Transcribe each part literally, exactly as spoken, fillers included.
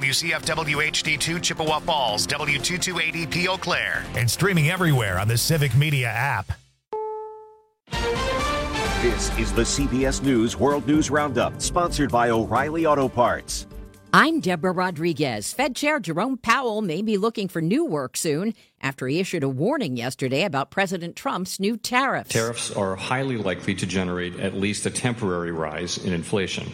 W C F W H D two Chippewa Falls, W two two eight E P Eau Claire, and streaming everywhere on the Civic Media app. This is the C B S News World News Roundup, sponsored by O'Reilly Auto Parts. I'm Deborah Rodriguez. Fed Chair Jerome Powell may be looking for new work soon after he issued a warning yesterday about President Trump's new tariffs. Tariffs are highly likely to generate at least a temporary rise in inflation.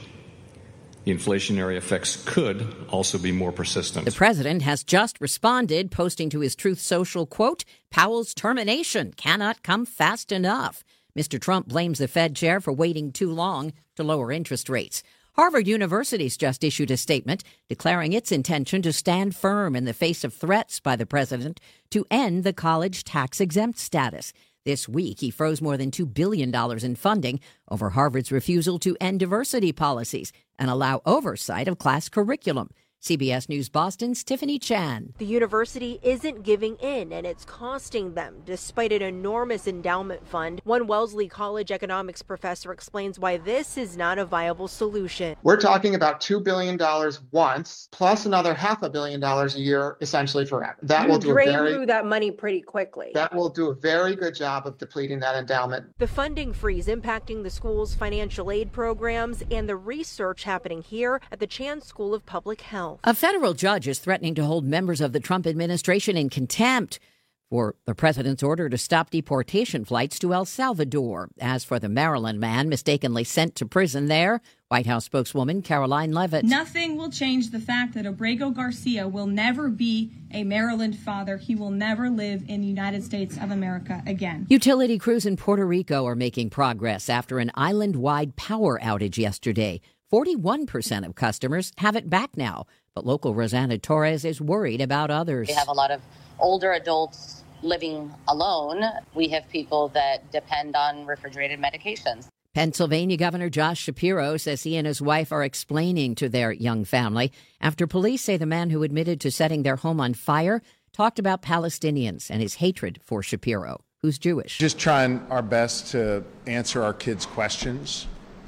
The inflationary effects could also be more persistent. The president has just responded, posting to his Truth Social, quote, Powell's termination cannot come fast enough. Mister Trump blames the Fed chair for waiting too long to lower interest rates. Harvard University's just issued a statement declaring its intention to stand firm in the face of threats by the president to end the college tax-exempt status. This week, he froze more than two billion dollars in funding over Harvard's refusal to end diversity policies and allow oversight of class curriculum. C B S News Boston's Tiffany Chan. The university isn't giving in, and it's costing them, despite an enormous endowment fund. One Wellesley College economics professor explains why this is not a viable solution. We're talking about two billion dollars once, plus another half a billion dollars a year, essentially forever. That you will do drain a very, through that money pretty quickly. That will do a very good job of depleting that endowment. The funding freeze impacting the school's financial aid programs and the research happening here at the Chan School of Public Health. A federal judge is threatening to hold members of the Trump administration in contempt for the president's order to stop deportation flights to El Salvador. As for the Maryland man mistakenly sent to prison there, White House spokeswoman Caroline Leavitt. Nothing will change the fact that Obrego Garcia will never be a Maryland father. He will never live in the United States of America again. Utility crews in Puerto Rico are making progress after an island-wide power outage yesterday. forty-one percent of customers have it back now, but local Rosanna Torres is worried about others. We have a lot of older adults living alone. We have people that depend on refrigerated medications. Pennsylvania Governor Josh Shapiro says he and his wife are explaining to their young family after police say the man who admitted to setting their home on fire talked about Palestinians and his hatred for Shapiro, who's Jewish. Just trying our best to answer our kids' questions,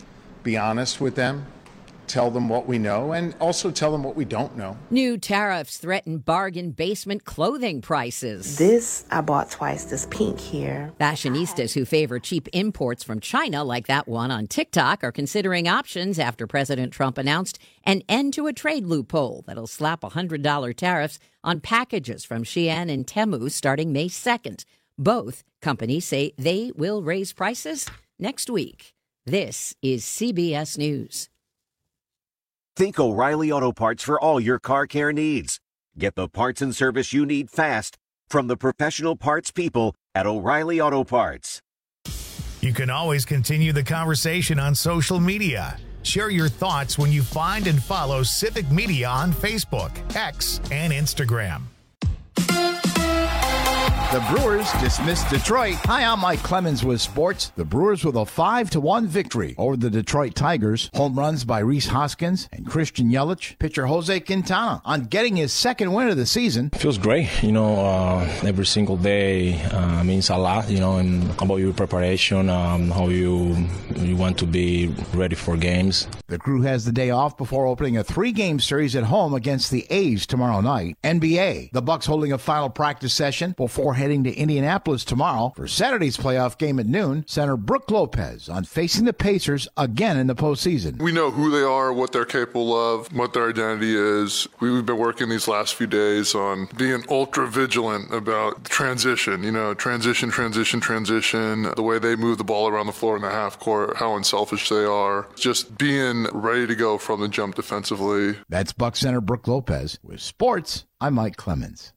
be honest with them, tell them what we know, and also tell them what we don't know. New tariffs threaten bargain basement clothing prices. This I bought twice, this pink here. Fashionistas who favor cheap imports from China, like that one on TikTok, are considering options after President Trump announced an end to a trade loophole that'll slap one hundred dollars tariffs on packages from Shein and Temu starting May second. Both companies say they will raise prices next week. This is C B S News. Think O'Reilly Auto Parts for all your car care needs. Get the parts and service you need fast from the professional parts people at O'Reilly Auto Parts. You can always continue the conversation on social media. Share your thoughts when you find and follow Civic Media on Facebook, X, and Instagram. The Brewers dismissed Detroit. Hi, I'm Mike Clemens with sports. The Brewers with a five to one victory over the Detroit Tigers. Home runs by Rhys Hoskins and Christian Yelich. Pitcher Jose Quintana on getting his second win of the season. It feels great. You know, uh, every single day uh, means a lot, you know, and about your preparation, um, how you, you want to be ready for games. The crew has the day off before opening a three-game series at home against the A's tomorrow night. N B A, the Bucks holding a final practice session before heading to Indianapolis tomorrow for Saturday's playoff game at noon. Center Brook Lopez on facing the Pacers again in the postseason. We know who they are, what they're capable of, what their identity is. We've been working these last few days on being ultra vigilant about transition, you know, transition, transition, transition, the way they move the ball around the floor in the half court, how unselfish they are, just being ready to go from the jump defensively. That's Bucks center Brook Lopez. With sports, I'm Mike Clemens.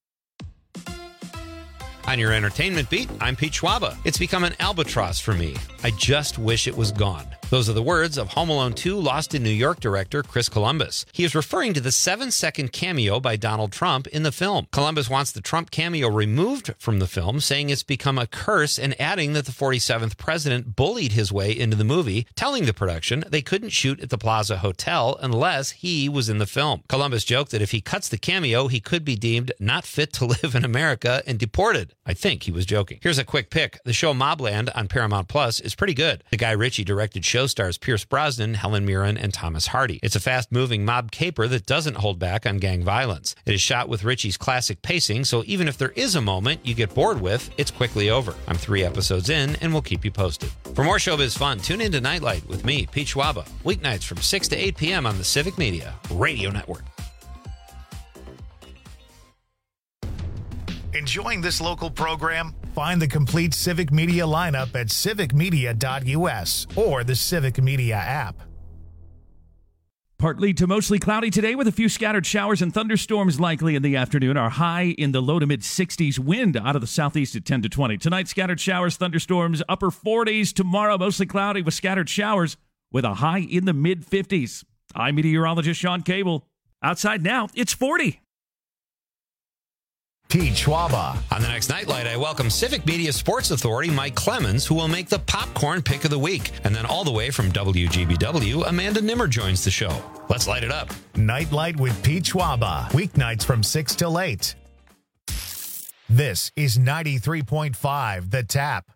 On your entertainment beat, I'm Pete Schwaba. It's become an albatross for me. I just wish it was gone. Those are the words of Home Alone two Lost in New York director Chris Columbus. He is referring to the seven-second cameo by Donald Trump in the film. Columbus wants the Trump cameo removed from the film, saying it's become a curse, and adding that the forty-seventh president bullied his way into the movie, telling the production they couldn't shoot at the Plaza Hotel unless he was in the film. Columbus joked that if he cuts the cameo, he could be deemed not fit to live in America and deported. I think he was joking. Here's a quick pick. The show Mobland on Paramount Plus is pretty good. The Guy Ritchie directed show show stars Pierce Brosnan, Helen Mirren, and Thomas Hardy. It's a fast-moving mob caper that doesn't hold back on gang violence. It is shot with Ritchie's classic pacing, so even if there is a moment you get bored with, it's quickly over. I'm three episodes in, and we'll keep you posted. For more showbiz fun, tune in to Nightlight with me, Pete Schwaba, weeknights from six to eight p.m. on the Civic Media Radio Network. Enjoying this local program? Find the complete Civic Media lineup at civic media dot u s or the Civic Media app. Partly to mostly cloudy today with a few scattered showers and thunderstorms likely in the afternoon. Our high in the low to mid sixties, wind out of the southeast at ten to twenty. Tonight, scattered showers, thunderstorms, upper forties. Tomorrow, mostly cloudy with scattered showers with a high in the mid fifties. I'm meteorologist Sean Cable. Outside now, it's forty. Pete Schwaba. On the next Nightlight, I welcome Civic Media Sports Authority Mike Clemens, who will make the popcorn pick of the week. And then all the way from W G B W, Amanda Nimmer joins the show. Let's light it up. Nightlight with Pete Schwaba. Weeknights from six till eight. This is ninety-three point five The Tap.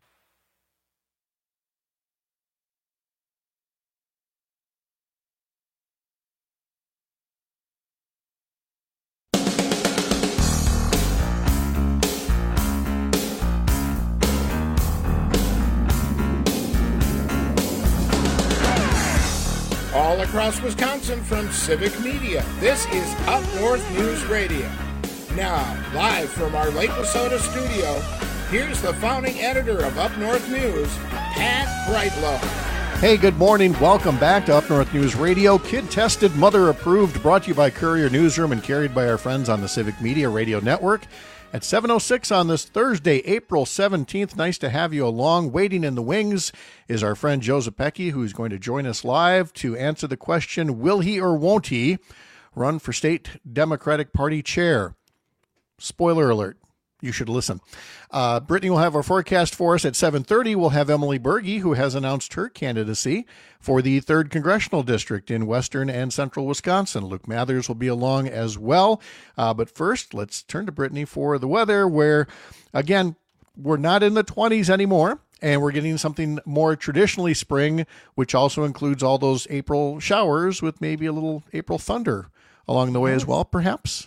All across Wisconsin from Civic Media, this is Up North News Radio. Now, live from our Lake Wissota studio, here's the founding editor of Up North News, Pat Brightlow. Hey, good morning. Welcome back to Up North News Radio. Kid-tested, mother-approved, brought to you by Courier Newsroom and carried by our friends on the Civic Media Radio Network. At seven oh six on this Thursday, April seventeenth. Nice to have you along. Waiting in the wings is our friend Joe Zepecki, who's going to join us live to answer the question, will he or won't he run for state Democratic Party chair? Spoiler alert. You should listen. Uh, Brittany will have our forecast for us at seven thirty. We'll have Emily Berge, who has announced her candidacy for the third Congressional District in western and central Wisconsin. Luke Mathers will be along as well. Uh, but first, let's turn to Brittany for the weather, where, again, we're not in the twenties anymore, and we're getting something more traditionally spring, which also includes all those April showers with maybe a little April thunder along the way as well, perhaps.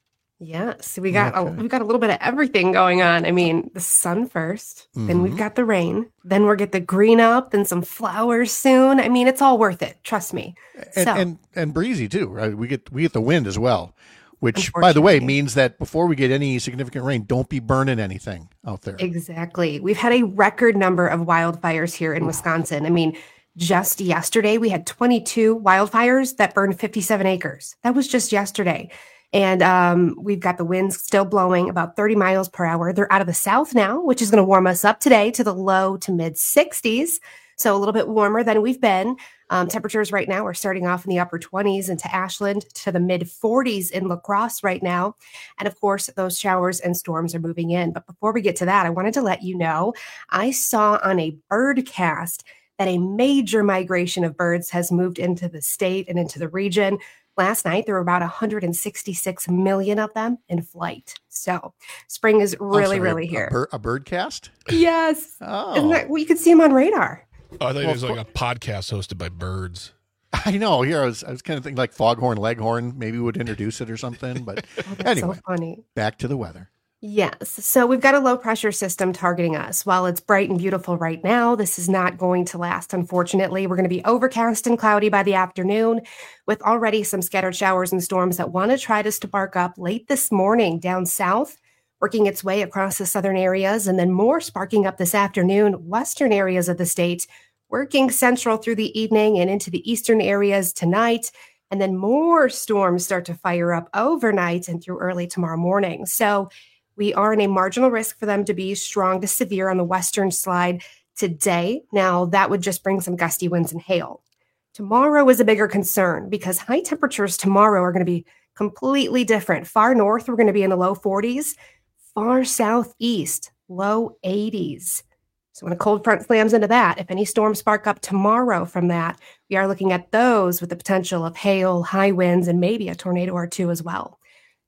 Yes, we got Okay. a, we've got a little bit of everything going on. I mean, the sun first, then Mhm. we've got the rain, then we'll get the green up, then some flowers soon. I mean, it's all worth it. Trust me. And, so, and and breezy too, right? We get we get the wind as well, which, by the way, means that before we get any significant rain, don't be burning anything out there. exactly. We've had a record number of wildfires here in Wisconsin. I mean, just yesterday we had twenty-two wildfires that burned fifty-seven acres. That was just yesterday. And um, we've got the winds still blowing about thirty miles per hour. They're out of the south now, which is going to warm us up today to the low to mid sixties. So a little bit warmer than we've been. Um, temperatures right now are starting off in the upper twenties into Ashland to the mid forties in La Crosse right now. And of course, those showers and storms are moving in. But before we get to that, I wanted to let you know, I saw on a birdcast that a major migration of birds has moved into the state and into the region. Last night, there were about one hundred sixty-six million of them in flight. So spring is really, I'm sorry, really a, here. A, bir- a bird cast? Yes. Oh. Isn't that, well, you could see them on radar. Oh, I thought Well, it was like a podcast hosted by birds. I know. Here, I was, I was kind of thinking like Foghorn Leghorn maybe would introduce it or something. But That's anyway, so funny. back to the weather. Yes. So we've got a low pressure system targeting us. While it's bright and beautiful right now, this is not going to last, unfortunately. We're going to be overcast and cloudy by the afternoon with already some scattered showers and storms that want to try to spark up late this morning down south, working its way across the southern areas, and then more sparking up this afternoon, western areas of the state, working central through the evening and into the eastern areas tonight. And then more storms start to fire up overnight and through early tomorrow morning. So we are in a marginal risk for them to be strong to severe on the western slide today. Now, that would just bring some gusty winds and hail. Tomorrow is a bigger concern because high temperatures tomorrow are going to be completely different. Far north, we're going to be in the low forties. Far southeast, low eighties. So when a cold front slams into that, if any storms spark up tomorrow from that, we are looking at those with the potential of hail, high winds, and maybe a tornado or two as well.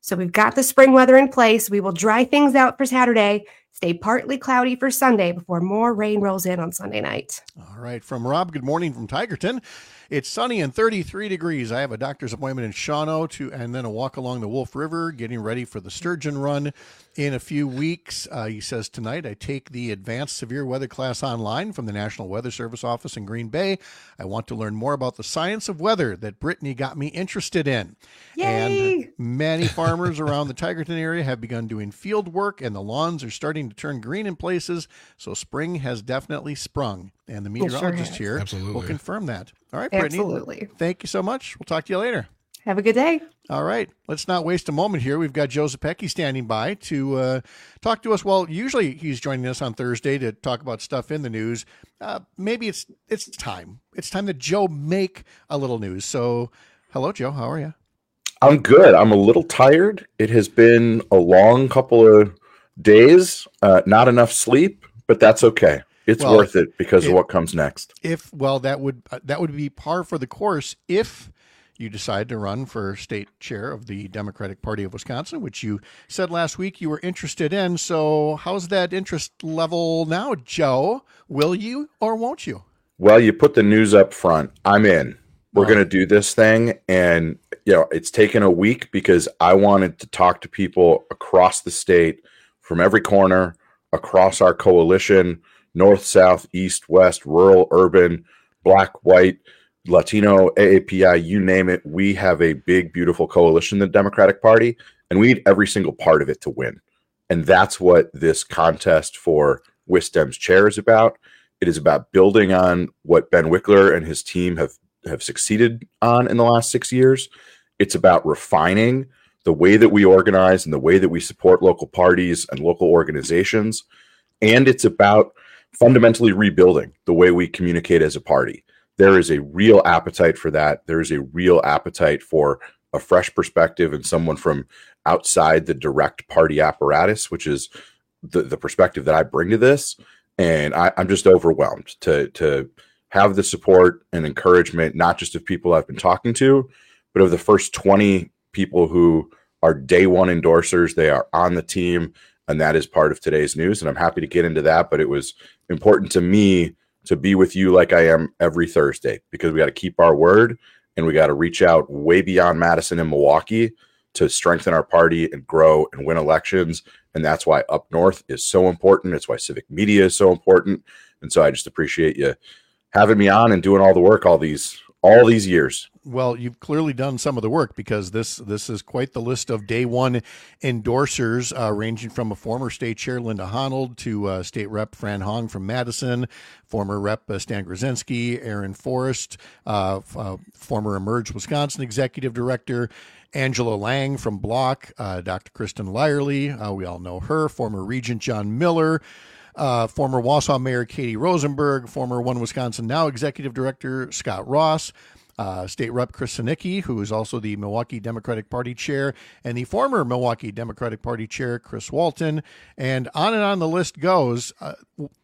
So we've got the spring weather in place. We will dry things out for Saturday, stay partly cloudy for Sunday before more rain rolls in on Sunday night. All right. From Rob, good morning from Tigerton. It's sunny and thirty-three degrees. I have a doctor's appointment in Shawano to, and then a walk along the Wolf River, getting ready for the Sturgeon Run in a few weeks. Uh, he says, tonight I take the advanced severe weather class online from the National Weather Service office in Green Bay. I want to learn more about the science of weather that Brittany got me interested in. Yay! And many farmers around the Tigerton area have begun doing field work, and the lawns are starting to turn green in places. So spring has definitely sprung. And the meteorologist sure here Absolutely. will confirm that. All right, Brittany. Absolutely. Thank you so much. We'll talk to you later. Have a good day. All right. Let's not waste a moment here. We've got Joe Zepecki standing by to uh, talk to us. Well, usually he's joining us on Thursday to talk about stuff in the news. Uh, maybe it's it's time. It's time that Joe make a little news. So, hello, Joe. How are you? I'm good. I'm a little tired. It has been a long couple of days. Uh, not enough sleep, but that's okay. It's Well, worth it because if- of what comes next. If well, that would uh, that would be par for the course if you decide to run for state chair of the Democratic Party of Wisconsin, which you said last week you were interested in. So, how's that interest level now, Joe? Will you or won't you? Well, you put the news up front. I'm in. We're going to do this thing. And, you know, it's taken a week because I wanted to talk to people across the state from every corner, across our coalition, north, south, east, west, rural, urban, black, white, Latino, A A P I, you name it. We have a big, beautiful coalition, the Democratic Party, and we need every single part of it to win. And that's what this contest for WisDem's chair is about. It is about building on what Ben Wickler and his team have, have succeeded on in the last six years. It's about refining the way that we organize and the way that we support local parties and local organizations. And it's about fundamentally rebuilding the way we communicate as a party. There is a real appetite for that. There is a real appetite for a fresh perspective and someone from outside the direct party apparatus, which is the, the perspective that I bring to this. And I, I'm just overwhelmed to, to have the support and encouragement, not just of people I've been talking to, but of the first twenty people who are day one endorsers. They are on the team, and that is part of today's news. And I'm happy to get into that, but it was important to me to be with you like I am every Thursday, because we got to keep our word and we got to reach out way beyond Madison and Milwaukee to strengthen our party and grow and win elections. And that's why Up North is so important. It's why civic media is so important. And so I just appreciate you having me on and doing all the work all these all these years. Well, you've clearly done some of the work, because this this is quite the list of day one endorsers, uh, ranging from a former state chair, Linda Honnold, to uh, state rep Fran Hong from Madison, former rep uh, Stan Grzinski, Aaron Forrest, uh, f- uh, former Emerge Wisconsin executive director, Angela Lang from Block, uh, Doctor Kristen Lyerly, uh, we all know her, former Regent John Miller, Uh, former Wausau Mayor Katie Rosenberg, former One Wisconsin Now Executive Director Scott Ross, uh, State Rep Chris Sinicki, who is also the Milwaukee Democratic Party Chair, and the former Milwaukee Democratic Party Chair Chris Walton, and on and on the list goes. Uh,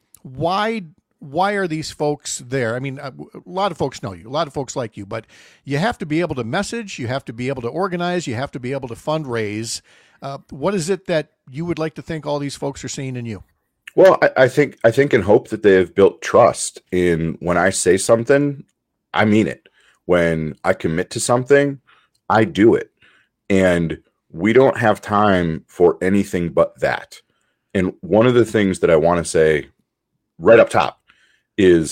why why are these folks there? I mean, a, a lot of folks know you, a lot of folks like you, but you have to be able to message, you have to be able to organize, you have to be able to fundraise. Uh, what is it that you would like to think all these folks are seeing in you? Well, I, I think I think and hope that they have built trust in when I say something, I mean it. When I commit to something, I do it. And we don't have time for anything but that. And one of the things that I want to say right up top is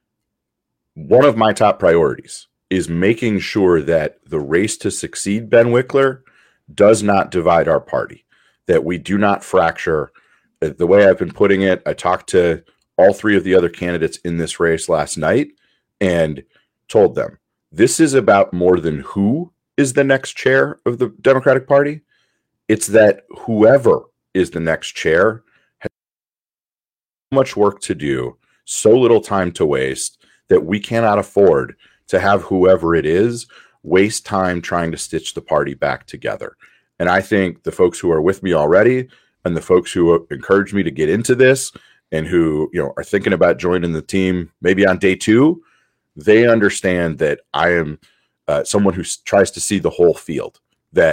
one of my top priorities is making sure that the race to succeed Ben Wickler does not divide our party, that we do not fracture. The way I've been putting it, I talked to all three of the other candidates in this race last night and told them, this is about more than who is the next chair of the Democratic Party. It's that whoever is the next chair has so much work to do, so little time to waste, that we cannot afford to have whoever it is waste time trying to stitch the party back together. And I think the folks who are with me already and the folks who encouraged me to get into this and who, you know, are thinking about joining the team maybe on day two, they understand that I am uh, someone who s- tries to see the whole field, that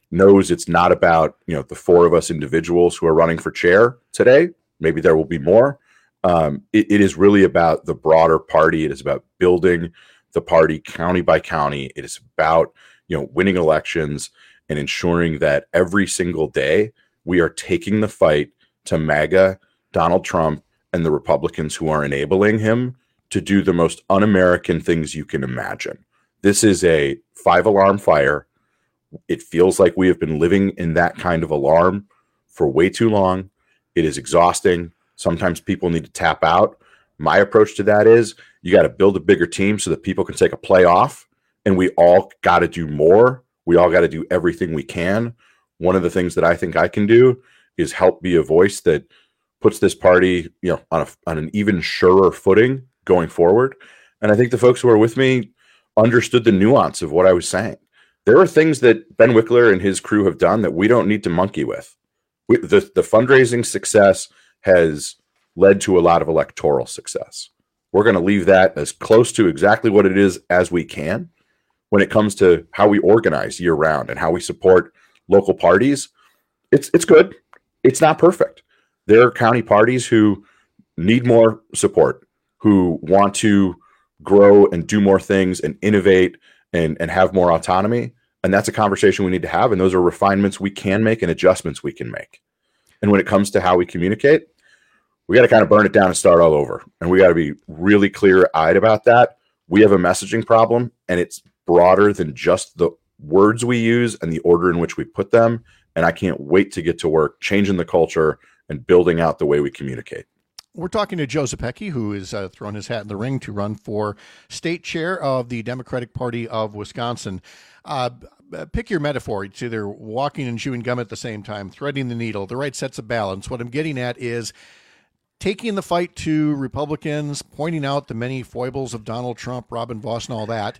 knows it's not about, you know, the four of us individuals who are running for chair today. Maybe there will be more. Um, it, it is really about the broader party. It is about building the party county by county. It is about, you know, winning elections and ensuring that every single day we are taking the fight to MAGA, Donald Trump, and the Republicans who are enabling him to do the most un-American things you can imagine. This is a five-alarm fire. It feels like we have been living in that kind of alarm for way too long. It is exhausting. Sometimes people need to tap out. My approach to that is you got to build a bigger team so that people can take a play off, and we all got to do more. We all got to do everything we can. One of the things that I think I can do is help be a voice that puts this party, you know, on, a, on an even surer footing going forward. And I think the folks who are with me understood the nuance of what I was saying. There are things that Ben Wickler and his crew have done that we don't need to monkey with. We, the, the fundraising success has led to a lot of electoral success. We're going to leave that as close to exactly what it is as we can. When it comes to how we organize year round and how we support local parties, it's it's good. It's not perfect. There are county parties who need more support, who want to grow and do more things and innovate and, and have more autonomy. And that's a conversation we need to have. And those are refinements we can make and adjustments we can make. And when it comes to how we communicate, we got to kind of burn it down and start all over. And we got to be really clear-eyed about that. We have a messaging problem, and it's broader than just the words we use and the order in which we put them. And I can't wait to get to work changing the culture and building out the way we communicate. We're talking to Joe Zepecki, who has uh, thrown his hat in the ring to run for state chair of the Democratic Party of Wisconsin. Uh, pick your metaphor. It's either walking and chewing gum at the same time, threading the needle, the right sets of balance. What I'm getting at is taking the fight to Republicans, pointing out the many foibles of Donald Trump, Robin Vos, and all that,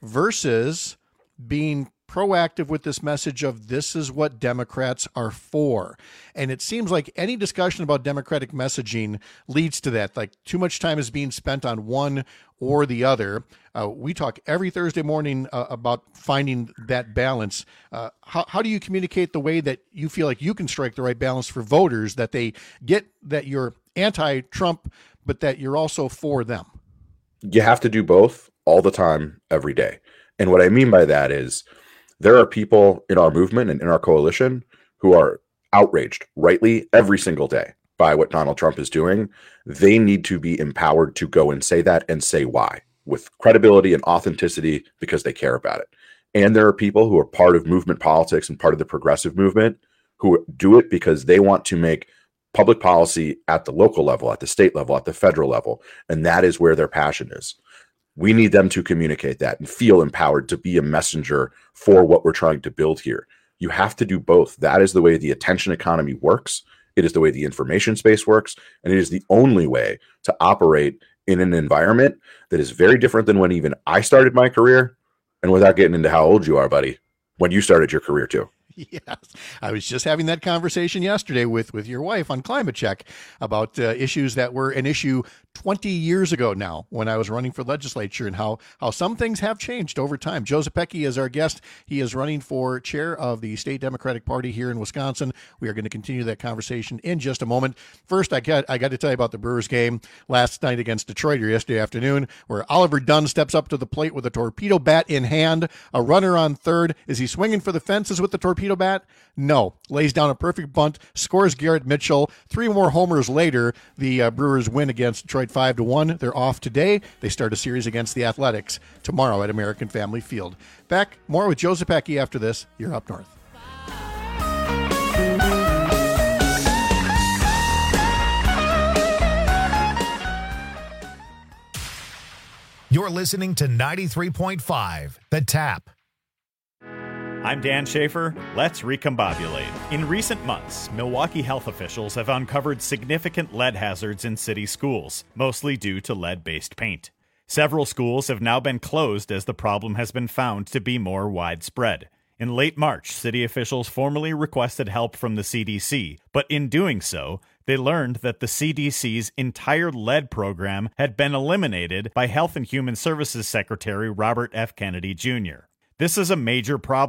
versus being proactive with this message of this is what Democrats are for. And it seems like any discussion about Democratic messaging leads to that. Like too much time is being spent on one or the other. Uh, we talk every Thursday morning uh, about finding that balance. Uh, how, how do you communicate the way that you feel like you can strike the right balance for voters, that they get that you're anti-Trump, but that you're also for them? You have to do both all the time, every day. And what I mean by that is there are people in our movement and in our coalition who are outraged, rightly, every single day by what Donald Trump is doing. They need to be empowered to go and say that and say why with credibility and authenticity because they care about it. And there are people who are part of movement politics and part of the progressive movement who do it because they want to make public policy at the local level, at the state level, at the federal level. And that is where their passion is. We need them to communicate that and feel empowered to be a messenger for what we're trying to build here. You have to do both. That is the way the attention economy works. It is the way the information space works. And it is the only way to operate in an environment that is very different than when even I started my career. And without getting into how old you are, buddy, when you started your career too. Yes. I was just having that conversation yesterday with, with your wife on Climate Check about uh, issues that were an issue twenty years ago now when I was running for legislature and how, how some things have changed over time. Joe Zepecki is our guest. He is running for chair of the state Democratic Party here in Wisconsin. We are going to continue that conversation in just a moment. First, I got, I got to tell you about the Brewers game last night against Detroit or yesterday afternoon where Oliver Dunn steps up to the plate with a torpedo bat in hand, a runner on third. Is he swinging for the fences with the torpedo bat? No. Lays down a perfect bunt, scores Garrett Mitchell. Three more homers later, the uh, Brewers win against Detroit five to one. They're off today. They start a series against the Athletics tomorrow at American Family Field. Back more with Joe Zepecki after this. You're Up North. You're listening to ninety-three point five The Tap. I'm Dan Schaefer. Let's recombobulate. In recent months, Milwaukee health officials have uncovered significant lead hazards in city schools, mostly due to lead-based paint. Several schools have now been closed as the problem has been found to be more widespread. In late March, city officials formally requested help from the C D C, but in doing so, they learned that the C D C's entire lead program had been eliminated by Health and Human Services Secretary Robert F. Kennedy Junior This is a major problem.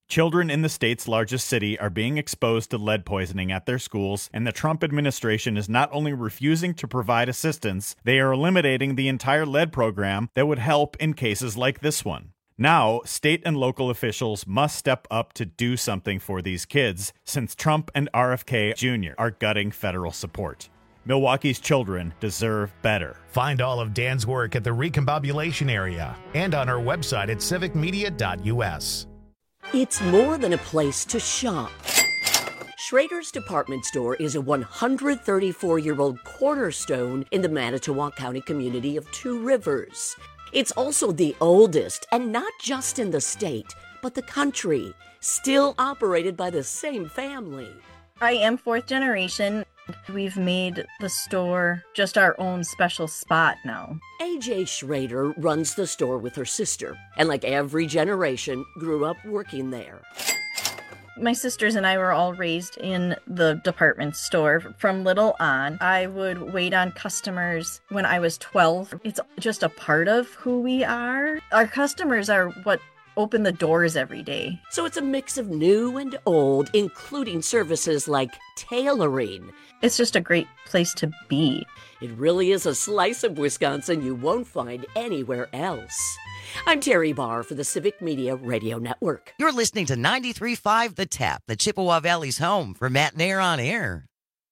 Children in the state's largest city are being exposed to lead poisoning at their schools, and the Trump administration is not only refusing to provide assistance, they are eliminating the entire lead program that would help in cases like this one. Now, state and local officials must step up to do something for these kids, since Trump and R F K Junior are gutting federal support. Milwaukee's children deserve better. Find all of Dan's work at the Recombobulation area and on our website at civic media dot u s. It's more than a place to shop. Schrader's Department Store is a one hundred thirty-four-year-old cornerstone in the Manitowoc County community of Two Rivers. It's also the oldest, and not just in the state, but the country, still operated by the same family. I am fourth generation. We've made the store just our own special spot now. A J Schrader runs the store with her sister, and like every generation, grew up working there. My sisters and I were all raised in the department store from little on. I would wait on customers when I was twelve. It's just a part of who we are. Our customers are what open the doors every day. So it's a mix of new and old, including services like tailoring. It's just a great place to be. It really is a slice of Wisconsin you won't find anywhere else. I'm Terry Barr for the Civic Media Radio Network. You're listening to ninety-three point five The Tap, the Chippewa Valley's home for Matt Nair on Air.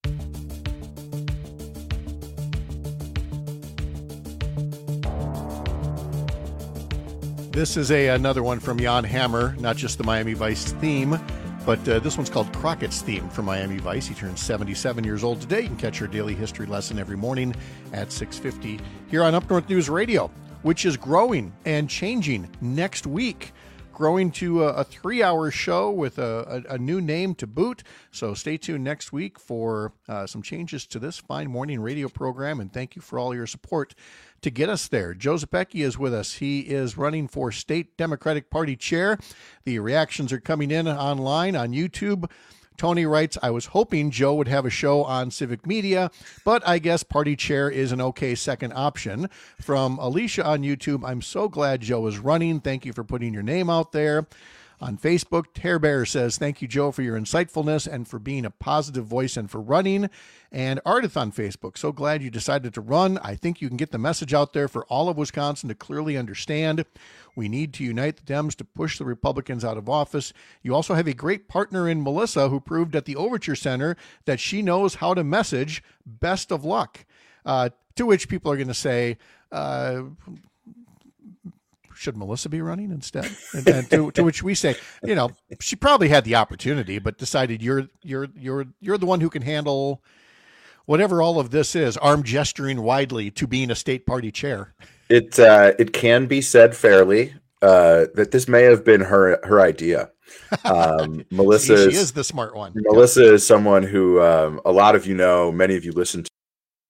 This is a another one from Jan Hammer, not just the Miami Vice theme, but uh, this one's called Crockett's Theme for Miami Vice. He turns seventy-seven years old today. You can catch your daily history lesson every morning at six fifty here on Up North News Radio, which is growing and changing next week. Growing to a, a three-hour show with a, a, a new name to boot. So stay tuned next week for uh, some changes to this fine morning radio program, and thank you for all your support to get us there. Joe Zepecki is with us. He is running for state Democratic Party chair. The reactions are coming in online on YouTube. Tony writes, I was hoping Joe would have a show on civic media, but I guess party chair is an okay second option. From Alicia on YouTube, I'm so glad Joe is running. Thank you for putting your name out there. On Facebook, Tear Bear says, thank you, Joe, for your insightfulness and for being a positive voice and for running. And Ardith on Facebook, so glad you decided to run. I think you can get the message out there for all of Wisconsin to clearly understand. We need to unite the Dems to push the Republicans out of office. You also have a great partner in Melissa who proved at the Overture Center that she knows how to message. Best of luck. Uh, to which people are going to say, uh, should Melissa be running instead? And, and to, to which we say, you know, she probably had the opportunity, but decided you're you're you're you're the one who can handle whatever all of this is. Arm gesturing widely to being a state party chair. It uh, it can be said fairly uh, that this may have been her her idea. Um, Melissa See, is, she is the smart one. Melissa yeah. is someone who um, a lot of you know, many of you listen to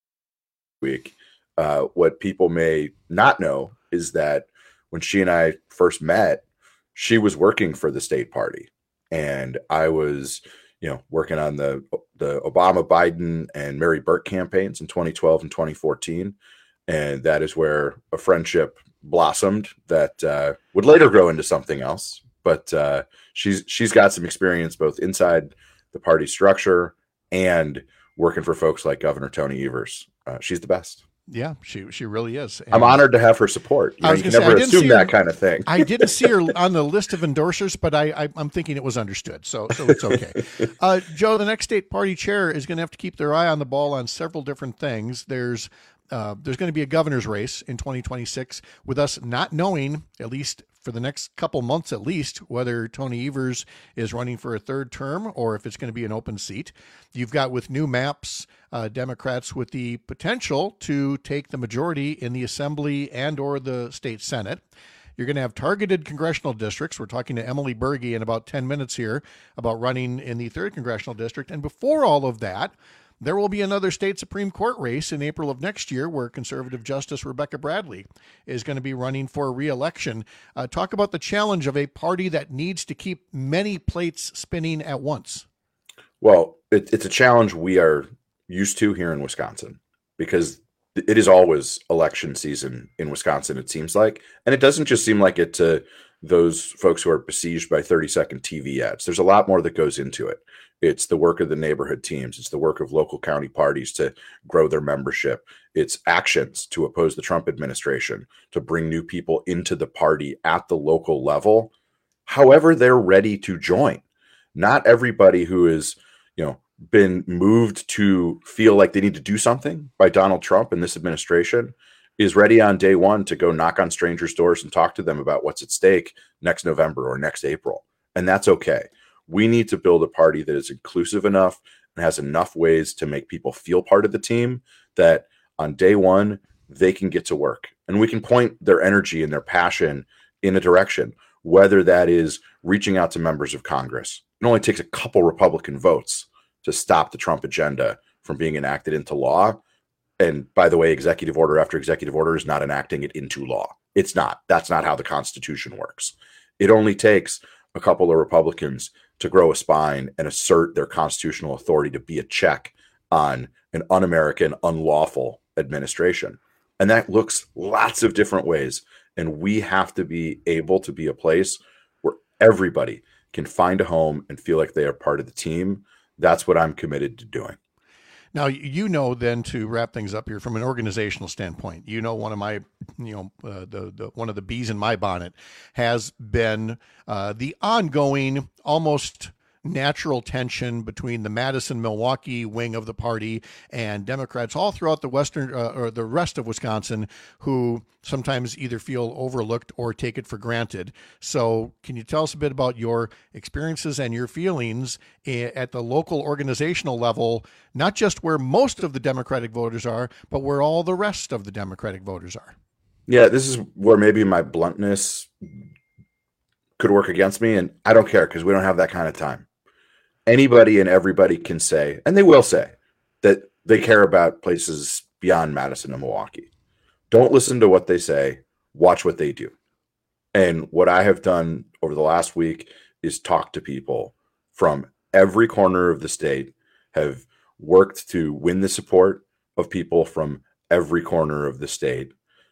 week. Uh, what people may not know is that when she and I first met, she was working for the state party, and I was, you know, working on the the Obama, Biden, and Mary Burke campaigns in twenty twelve and twenty fourteen, and that is where a friendship blossomed that uh, would later grow into something else. But uh, she's she's got some experience both inside the party structure and working for folks like Governor Tony Evers. Uh, she's the best. Yeah, she she really is. And I'm honored to have her support. You, know, you can say, never assume that her, kind of thing. I didn't see her on the list of endorsers, but I, I, I'm thinking it was understood, so so it's okay. uh, Joe, the next state party chair is going to have to keep their eye on the ball on several different things. There's uh, there's going to be a governor's race in twenty twenty-six with us not knowing, at least for the next couple months at least, whether Tony Evers is running for a third term or if it's going to be an open seat. You've got with new maps, uh, Democrats with the potential to take the majority in the Assembly and or the state Senate. You're going to have targeted congressional districts. We're talking to Emily Berge in about ten minutes here about running in the third congressional district. And before all of that, there will be another state Supreme Court race in April of next year where conservative Justice Rebecca Bradley is going to be running for re-election. Uh, talk about the challenge of a party that needs to keep many plates spinning at once. Well, it, it's a challenge we are used to here in Wisconsin because it is always election season in Wisconsin, it seems like. And it doesn't just seem like it to those folks who are besieged by thirty second T V ads. There's a lot more that goes into it. It's the work of the neighborhood teams. It's the work of local county parties to grow their membership. It's actions to oppose the Trump administration, to bring new people into the party at the local level, however they're ready to join. Not everybody who is, you know, been moved to feel like they need to do something by Donald Trump and this administration is ready on day one to go knock on strangers' doors and talk to them about what's at stake next November or next April. And that's okay. We need to build a party that is inclusive enough and has enough ways to make people feel part of the team that on day one, they can get to work. And we can point their energy and their passion in a direction, whether that is reaching out to members of Congress. It only takes a couple Republican votes to stop the Trump agenda from being enacted into law. And by the way, executive order after executive order is not enacting it into law. It's not. That's not how the Constitution works. It only takes a couple of Republicans to grow a spine and assert their constitutional authority to be a check on an un-American, unlawful administration. And that looks lots of different ways. And we have to be able to be a place where everybody can find a home and feel like they are part of the team. That's what I'm committed to doing. Now, you know, then to wrap things up here from an organizational standpoint, you know, one of my, you know, uh, the, the one of the bees in my bonnet has been uh, the ongoing, almost natural tension between the Madison, Milwaukee wing of the party and Democrats all throughout the western uh, or the rest of Wisconsin who sometimes either feel overlooked or take it for granted. So can you tell us a bit about your experiences and your feelings at the local organizational level, not just where most of the Democratic voters are, but where all the rest of the Democratic voters are? Yeah, this is where maybe my bluntness could work against me, and I don't care because we don't have that kind of time. Anybody and everybody can say, and they will say, that they care about places beyond Madison and Milwaukee. Don't listen to what they say. Watch what they do. And what I have done over the last week is talk to people from every corner of the state, have worked to win the support of people from every corner of the state.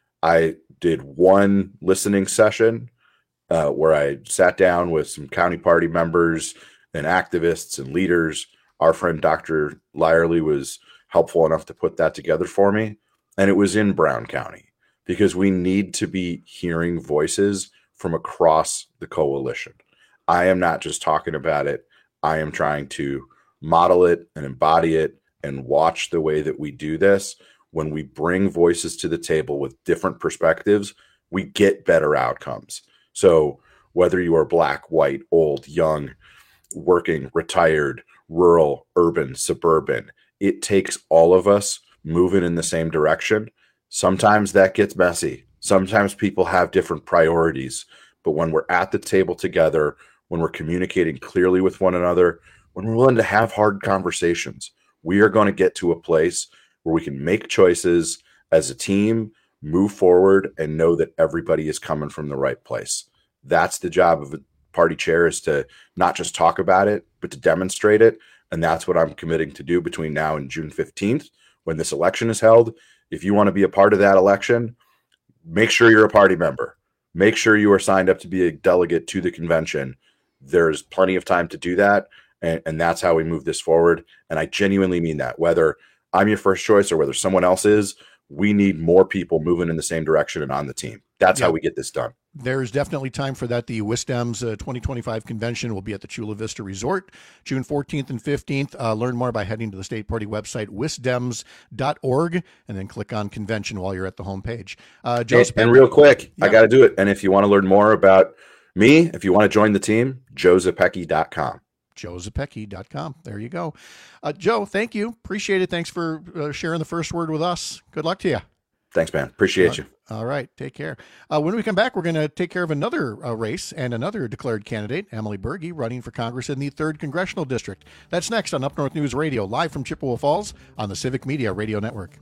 I did one listening session uh, where I sat down with some county party members and activists and leaders. Our friend Doctor Lyerly was helpful enough to put that together for me. And it was in Brown County because we need to be hearing voices from across the coalition. I am not just talking about it. I am trying to model it and embody it and watch the way that we do this. When we bring voices to the table with different perspectives, we get better outcomes. So whether you are black, white, old, young, working, retired, rural, urban, suburban, it takes all of us moving in the same direction. Sometimes that gets messy. Sometimes people have different priorities. But when we're at the table together, when we're communicating clearly with one another, when we're willing to have hard conversations, we are going to get to a place where we can make choices as a team, move forward, and know that everybody is coming from the right place. That's the job of a party chair, is to not just talk about it, but to demonstrate it. And that's what I'm committing to do between now and June fifteenth, when this election is held. If you want to be a part of that election, make sure you're a party member. Make sure you are signed up to be a delegate to the convention. There's plenty of time to do that. And, and that's how we move this forward. And I genuinely mean that. Whether I'm your first choice or whether someone else is, we need more people moving in the same direction and on the team. That's yeah. how we get this done. There's definitely time for that. The WisDems uh, twenty twenty-five convention will be at the Chula Vista Resort, June fourteenth and fifteenth. Uh, learn more by heading to the state party website, wisdems dot org, and then click on convention while you're at the homepage. Uh, and, and real quick, yeah. I got to do it. And if you want to learn more about me, if you want to join the team, joe zepecki dot com. joe zepecki dot com. There you go. Uh, Joe, thank you. Appreciate it. Thanks for uh, sharing the first word with us. Good luck to you. Thanks, man. Appreciate uh, you. All right. Take care. Uh, when we come back, we're going to take care of another uh, race and another declared candidate, Emily Berge, running for Congress in the third Congressional District. That's next on Up North News Radio, live from Chippewa Falls on the Civic Media Radio Network.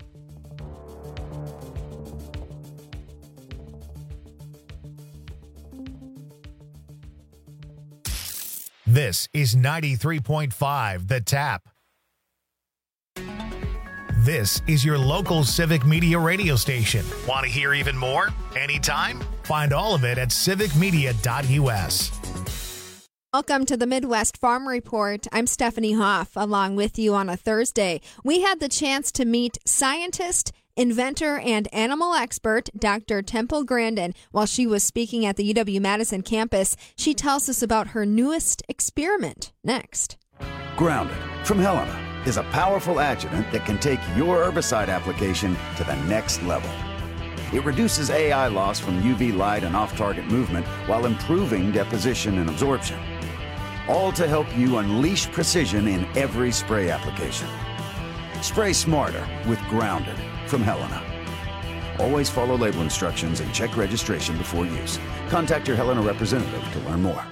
This is ninety-three point five The Tap. This is your local Civic Media radio station. Want to hear even more? Anytime? Find all of it at civic media dot u s. Welcome to the Midwest Farm Report. I'm Stephanie Hoff, along with you on a Thursday. We had the chance to meet scientist, inventor, and animal expert Doctor Temple Grandin while she was speaking at the U W-Madison campus. She tells us about her newest experiment next. Grounded from Helena is a powerful adjuvant that can take your herbicide application to the next level. It reduces A I loss from U V light and off-target movement while improving deposition and absorption. All to help you unleash precision in every spray application. Spray smarter with Grounded from Helena. Always follow label instructions and check registration before use. Contact your Helena representative to learn more.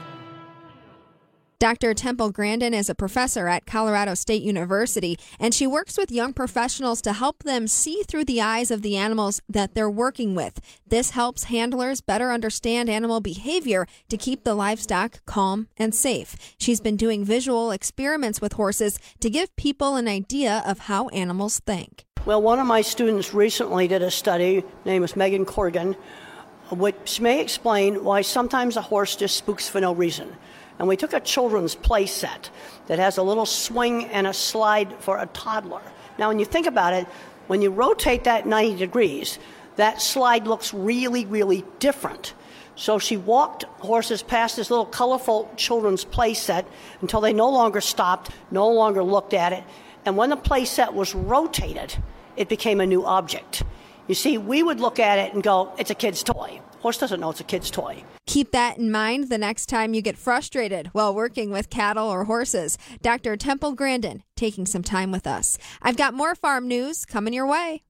Doctor Temple Grandin is a professor at Colorado State University, and she works with young professionals to help them see through the eyes of the animals that they're working with. This helps handlers better understand animal behavior to keep the livestock calm and safe. She's been doing visual experiments with horses to give people an idea of how animals think. Well, one of my students recently did a study, name is Megan Corrigan, which may explain why sometimes a horse just spooks for no reason. And we took a children's play set that has a little swing and a slide for a toddler. Now, when you think about it, when you rotate that ninety degrees, that slide looks really, really different. So she walked horses past this little colorful children's play set until they no longer stopped, no longer looked at it. And when the play set was rotated, it became a new object. You see, we would look at it and go, it's a kid's toy. Horse doesn't know it's a kid's toy. Keep that in mind the next time you get frustrated while working with cattle or horses. Doctor Temple Grandin taking some time with us. I've got more farm news coming your way.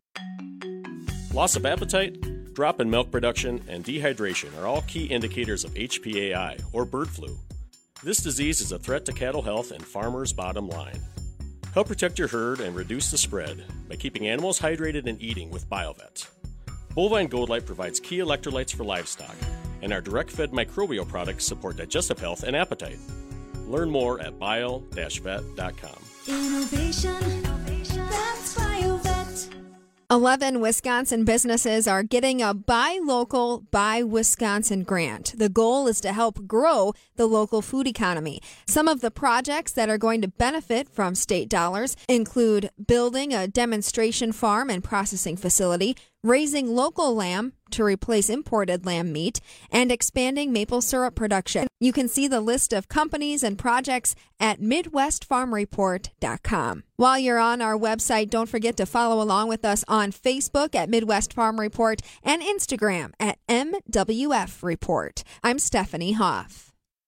Loss of appetite, drop in milk production, and dehydration are all key indicators of H P A I, or bird flu. This disease is a threat to cattle health and farmers' bottom line. Help protect your herd and reduce the spread by keeping animals hydrated and eating with BioVet. Bovine Gold Light provides key electrolytes for livestock, and our direct-fed microbial products support digestive health and appetite. Learn more at bio dash vet dot com. Innovation, that's BioVet. eleven Wisconsin businesses are getting a Buy Local, Buy Wisconsin grant. The goal is to help grow the local food economy. Some of the projects that are going to benefit from state dollars include building a demonstration farm and processing facility, raising local lamb to replace imported lamb meat, and expanding maple syrup production. You can see the list of companies and projects at midwest farm report dot com. While you're on our website, don't forget to follow along with us on Facebook at Midwest Farm Report and Instagram at M W F Report. I'm Stephanie Hoff.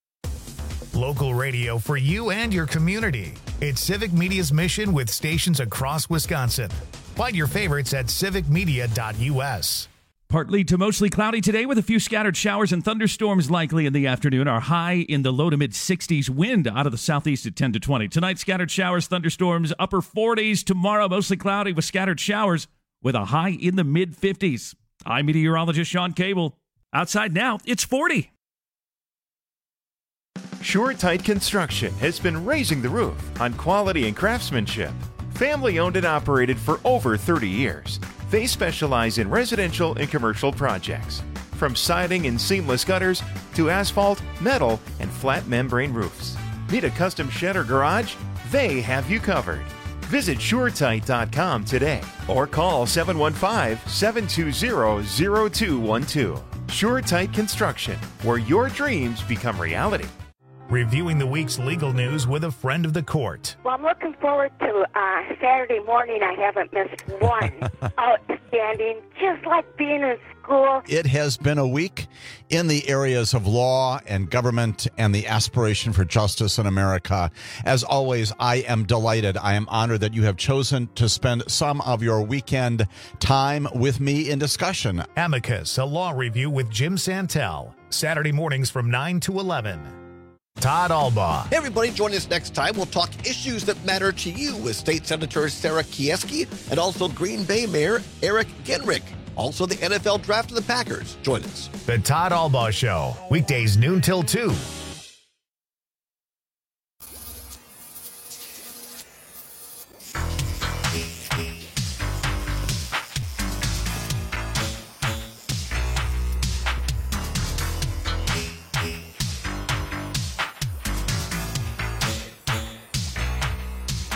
Local radio for you and your community. It's Civic Media's mission with stations across Wisconsin. Find your favorites at civic media dot u s. Partly to mostly cloudy today with a few scattered showers and thunderstorms likely in the afternoon. Our high in the low to mid sixties, wind out of the southeast at ten to twenty. Tonight, scattered showers, thunderstorms, upper forties. Tomorrow, mostly cloudy with scattered showers with a high in the mid fifties. I'm meteorologist Sean Cable. Outside now, it's forty. SureTight Construction has been raising the roof on quality and craftsmanship. Family owned and operated for over thirty years. They specialize in residential and commercial projects, from siding and seamless gutters to asphalt, metal, and flat membrane roofs. Need a custom shed or garage? They have you covered. Visit sure tight dot com today or call seven one five, seven two zero, zero two one two. SureTight Construction, where your dreams become reality. Reviewing the week's legal news with a friend of the court. Well, I'm looking forward to uh, Saturday morning. I haven't missed one. Outstanding, just like being in school. It has been a week in the areas of law and government and the aspiration for justice in America. As always, I am delighted. I am honored that you have chosen to spend some of your weekend time with me in discussion. Amicus, a law review with Jim Santel. Saturday mornings from nine to eleven. Todd Albaugh. Hey everybody, join us next time. We'll talk issues that matter to you with State Senator Sarah Kieski and also Green Bay Mayor Eric Genrich. Also the N F L Draft of the Packers. Join us. The Todd Albaugh Show, weekdays noon till two.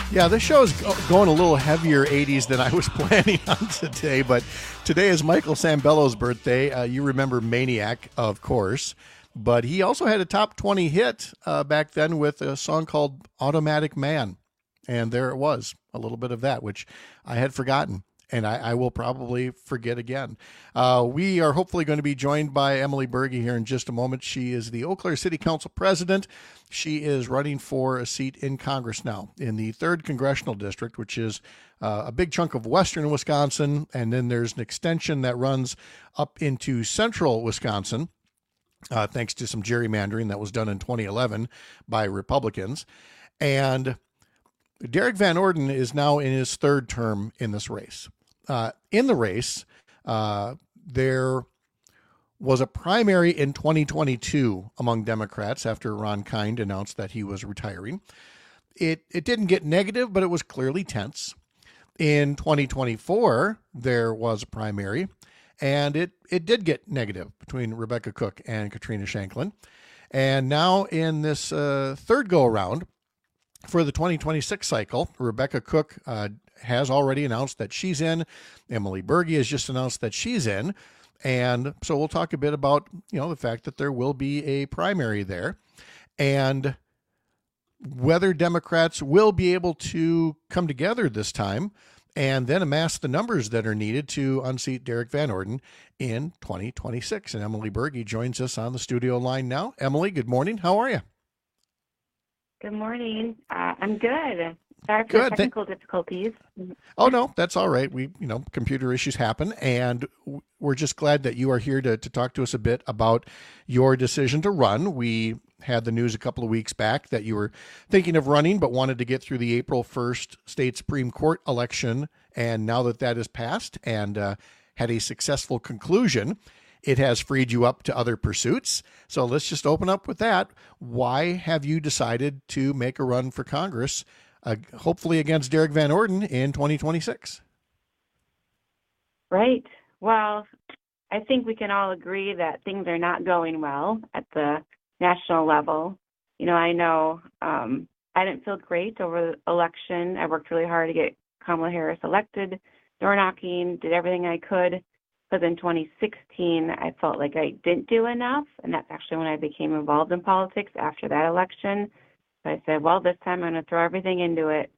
Yeah, this show is going a little heavier eighties than I was planning on today, but today is Michael Sambello's birthday. Uh, you remember Maniac, of course, but he also had a top twenty hit uh, back then with a song called Automatic Man, and there it was, a little bit of that, which I had forgotten, and I, I will probably forget again. Uh, we are hopefully going to be joined by Emily Berge here in just a moment. She is the Eau Claire City Council president. She is running for a seat in Congress now in the third Congressional District, which is uh, a big chunk of western Wisconsin, and then there's an extension that runs up into central Wisconsin, uh, thanks to some gerrymandering that was done in twenty eleven by Republicans. And Derek Van Orden is now in his third term in this race. Uh, in the race, uh, there was a primary in twenty twenty-two among Democrats after Ron Kind announced that he was retiring. It it didn't get negative, but it was clearly tense. In twenty twenty-four, there was a primary, and it, it did get negative between Rebecca Cook and Katrina Shanklin. And now in this uh, third go-around, for the twenty twenty-six cycle, Rebecca Cook uh, has already announced that she's in. Emily Berge has just announced that she's in. And so we'll talk a bit about, you know, the fact that there will be a primary there and whether Democrats will be able to come together this time and then amass the numbers that are needed to unseat Derek Van Orden in twenty twenty-six. And Emily Berge joins us on the studio line now. Emily, good morning. How are you? Good morning. Uh, I'm good. Sorry for Good. technical difficulties. Oh, no, that's all right. We, you know, computer issues happen, and we're just glad that you are here to, to talk to us a bit about your decision to run. We had the news a couple of weeks back that you were thinking of running, but wanted to get through the April first state Supreme Court election, and now that that has passed and uh, had a successful conclusion, it has freed you up to other pursuits. So let's just open up with that. Why have you decided to make a run for Congress, uh, hopefully against Derek Van Orden in twenty twenty-six? Right. Well, I think we can all agree that things are not going well at the national level. You know, I know um, I didn't feel great over the election. I worked really hard to get Kamala Harris elected, door knocking, did everything I could. But in twenty sixteen, I felt like I didn't do enough, and that's actually when I became involved in politics after that election. So I said, well, this time I'm going to throw everything into it.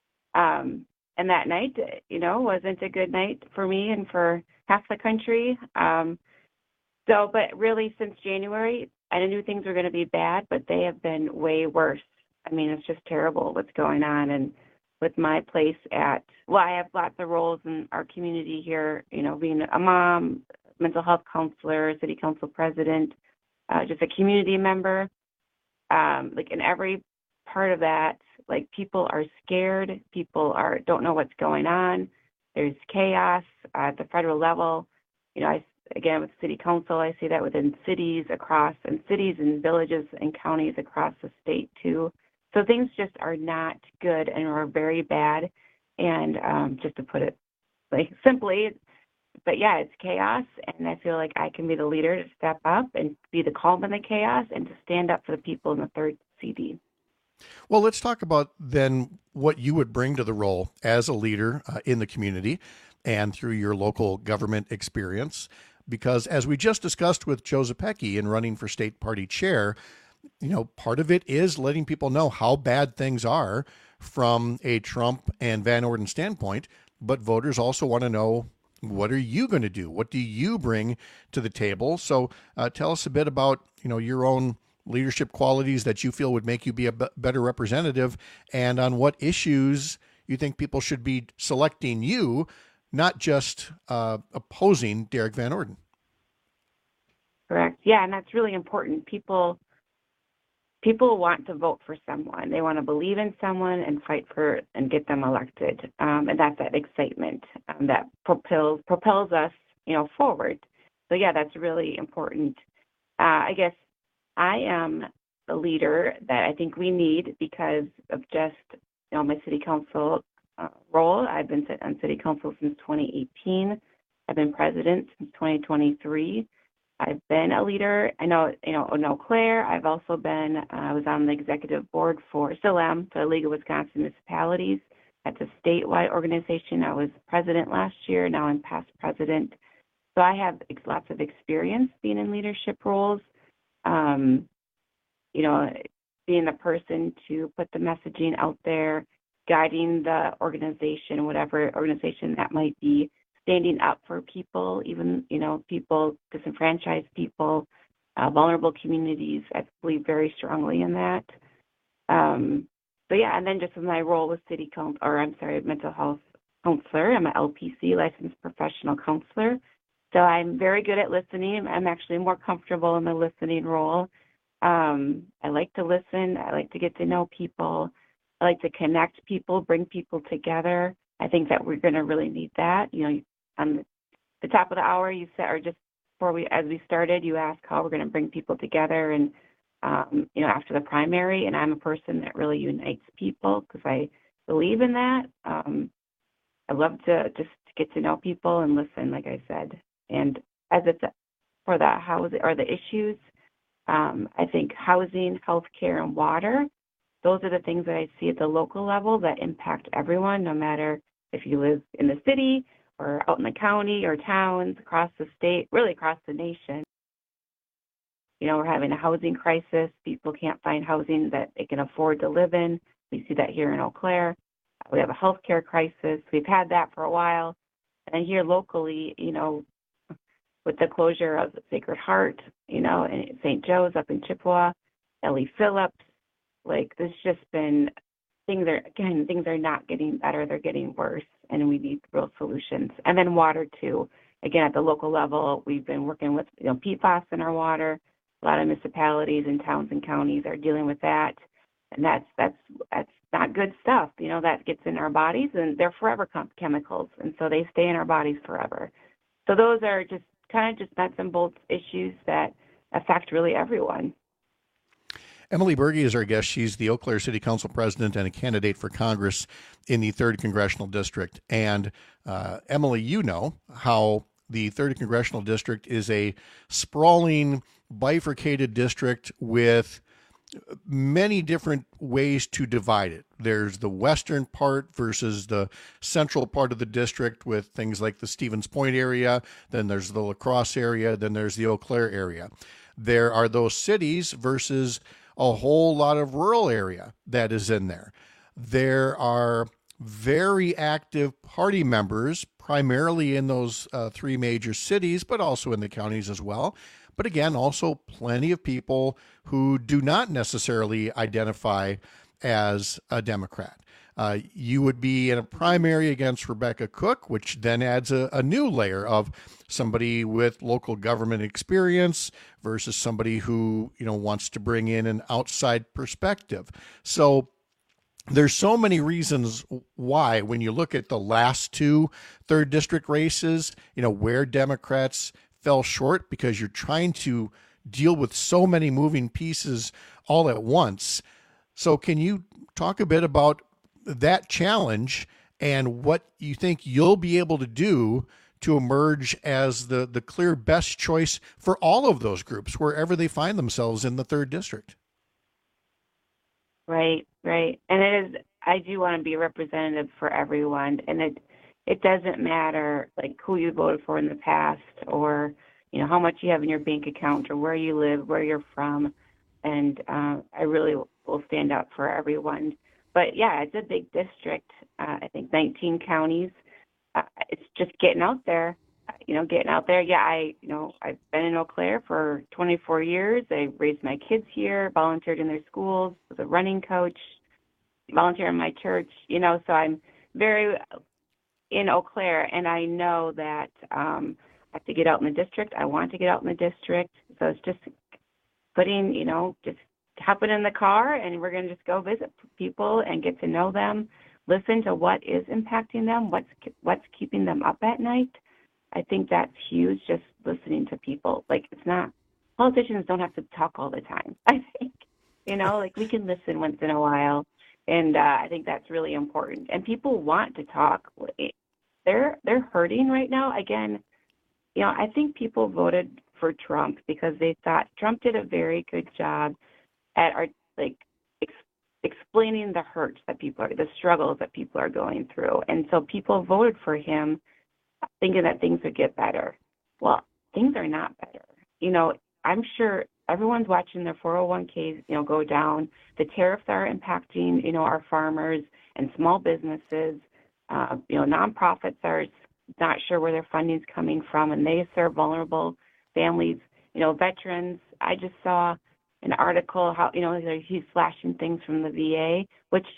Um, and that night, you know, wasn't a good night for me and for half the country. Um, so, but really since January, I knew things were going to be bad, but they have been way worse. I mean, it's just terrible what's going on. And with my place at, well, I have lots of roles in our community here, you know, being a mom, mental health counselor, city council president, uh, just a community member. Um, like in every part of that, like people are scared, people are don't know what's going on. There's chaos at the federal level. You know, I, again, with city council, I see that within cities across, and cities and villages and counties across the state too. So things just are not good and are very bad. And um, just to put it like simply, but yeah, it's chaos. And I feel like I can be the leader to step up and be the calm in the chaos and to stand up for the people in the third C D. Well, let's talk about then what you would bring to the role as a leader uh, in the community and through your local government experience. Because as we just discussed with Joe Zepecki in running for state party chair, you know, part of it is letting people know how bad things are from a Trump and Van Orden standpoint, but voters also want to know, what are you going to do? What do you bring to the table? So uh, tell us a bit about, you know, your own leadership qualities that you feel would make you be a b- better representative, and on what issues you think people should be selecting you, not just uh, opposing Derek Van Orden. Correct. Yeah, and that's really important. People people want to vote for someone. They want to believe in someone and fight for and get them elected. Um, and that's that excitement um, that propels propels us, you know, forward. So yeah, that's really important. Uh, I guess I am the leader that I think we need because of just, you know, my city council uh, role. I've been on city council since twenty eighteen. I've been president since twenty twenty-three. I've been a leader. I know, you know, in Eau Claire, I've also been, uh, I was on the executive board for, still am, for the League of Wisconsin Municipalities. That's a statewide organization. I was president last year. Now I'm past president. So I have ex- lots of experience being in leadership roles. Um, you know, being the person to put the messaging out there, guiding the organization, whatever organization that might be, standing up for people, even, you know, people, disenfranchised people, uh, vulnerable communities. I believe very strongly in that. Um, so, yeah, and then just with my role with city council, or I'm sorry, mental health counselor. I'm an L P C, licensed professional counselor. So I'm very good at listening. I'm actually more comfortable in the listening role. Um, I like to listen. I like to get to know people. I like to connect people, bring people together. I think that we're going to really need that. You know, on the top of the hour, you said, or just before we, as we started, you asked how we're going to bring people together, and um, you know, after the primary. And I'm a person that really unites people because I believe in that. Um, I love to just get to know people and listen, like I said. And as it's for the housing or the issues, um, I think housing, healthcare, and water. Those are the things that I see at the local level that impact everyone, no matter if you live in the city or out in the county or towns, across the state, really across the nation. You know, we're having a housing crisis. People can't find housing that they can afford to live in. We see that here in Eau Claire. We have a healthcare crisis. We've had that for a while. And here locally, you know, with the closure of Sacred Heart, you know, and Saint Joe's up in Chippewa, Ellie Phillips, like there's just been things are, again, things are not getting better. They're getting worse, and we need real solutions. And then water, too. Again, at the local level, we've been working with, you know, P FAS in our water. A lot of municipalities and towns and counties are dealing with that. And that's, that's, that's not good stuff. You know, that gets in our bodies, and they're forever com- chemicals. And so they stay in our bodies forever. So those are just kind of just nuts and bolts issues that affect really everyone. Emily Berge is our guest. She's the Eau Claire City Council president and a candidate for Congress in the third Congressional District. And uh, Emily, you know how the third Congressional District is a sprawling, bifurcated district with many different ways to divide it. There's the western part versus the central part of the district with things like the Stevens Point area. Then there's the La Crosse area. Then there's the Eau Claire area. There are those cities versus a whole lot of rural area that is in there. There are very active party members, primarily in those uh, three major cities, but also in the counties as well. But again, also plenty of people who do not necessarily identify as a Democrat. Uh, you would be in a primary against Rebecca Cook, which then adds a, a new layer of somebody with local government experience versus somebody who, you know, wants to bring in an outside perspective. So there's so many reasons why, when you look at the last two third district races, you know, where Democrats fell short because you're trying to deal with so many moving pieces all at once. So can you talk a bit about that challenge and what you think you'll be able to do to emerge as the, the clear best choice for all of those groups, wherever they find themselves in the third district? Right, right. And it is, I do want to be representative for everyone. And it, it doesn't matter like who you voted for in the past, or, you know, how much you have in your bank account, or where you live, where you're from. And uh, I really will stand up for everyone. But yeah, it's a big district. Uh, I think nineteen counties. Uh, it's just getting out there, you know, getting out there. Yeah, I, you know, I've been in Eau Claire for twenty-four years. I raised my kids here, volunteered in their schools, was a running coach, volunteer in my church, you know, so I'm very in Eau Claire, and I know that um, I have to get out in the district. I want to get out in the district. So it's just putting, you know, just hopping in the car, and we're going to just go visit people and get to know them, listen to what is impacting them, what's what's keeping them up at night. I think that's huge, just listening to people. Like, it's not, politicians don't have to talk all the time, I think. You know, like, we can listen once in a while, and uh, I think that's really important. And people want to talk. They're, they're hurting right now. Again, you know, I think people voted for Trump because they thought Trump did a very good job at our like ex- explaining the hurts that people are, the struggles that people are going through, and so people voted for him thinking that things would get better. Well, things are not better. You know, I'm sure everyone's watching their four oh one k's, you know, go down. The tariffs are impacting, you know, our farmers and small businesses. Uh, you know, nonprofits are not sure where their funding's coming from, and they serve vulnerable families. You know, veterans. I just saw an article how, you know, he's flashing things from the V A, which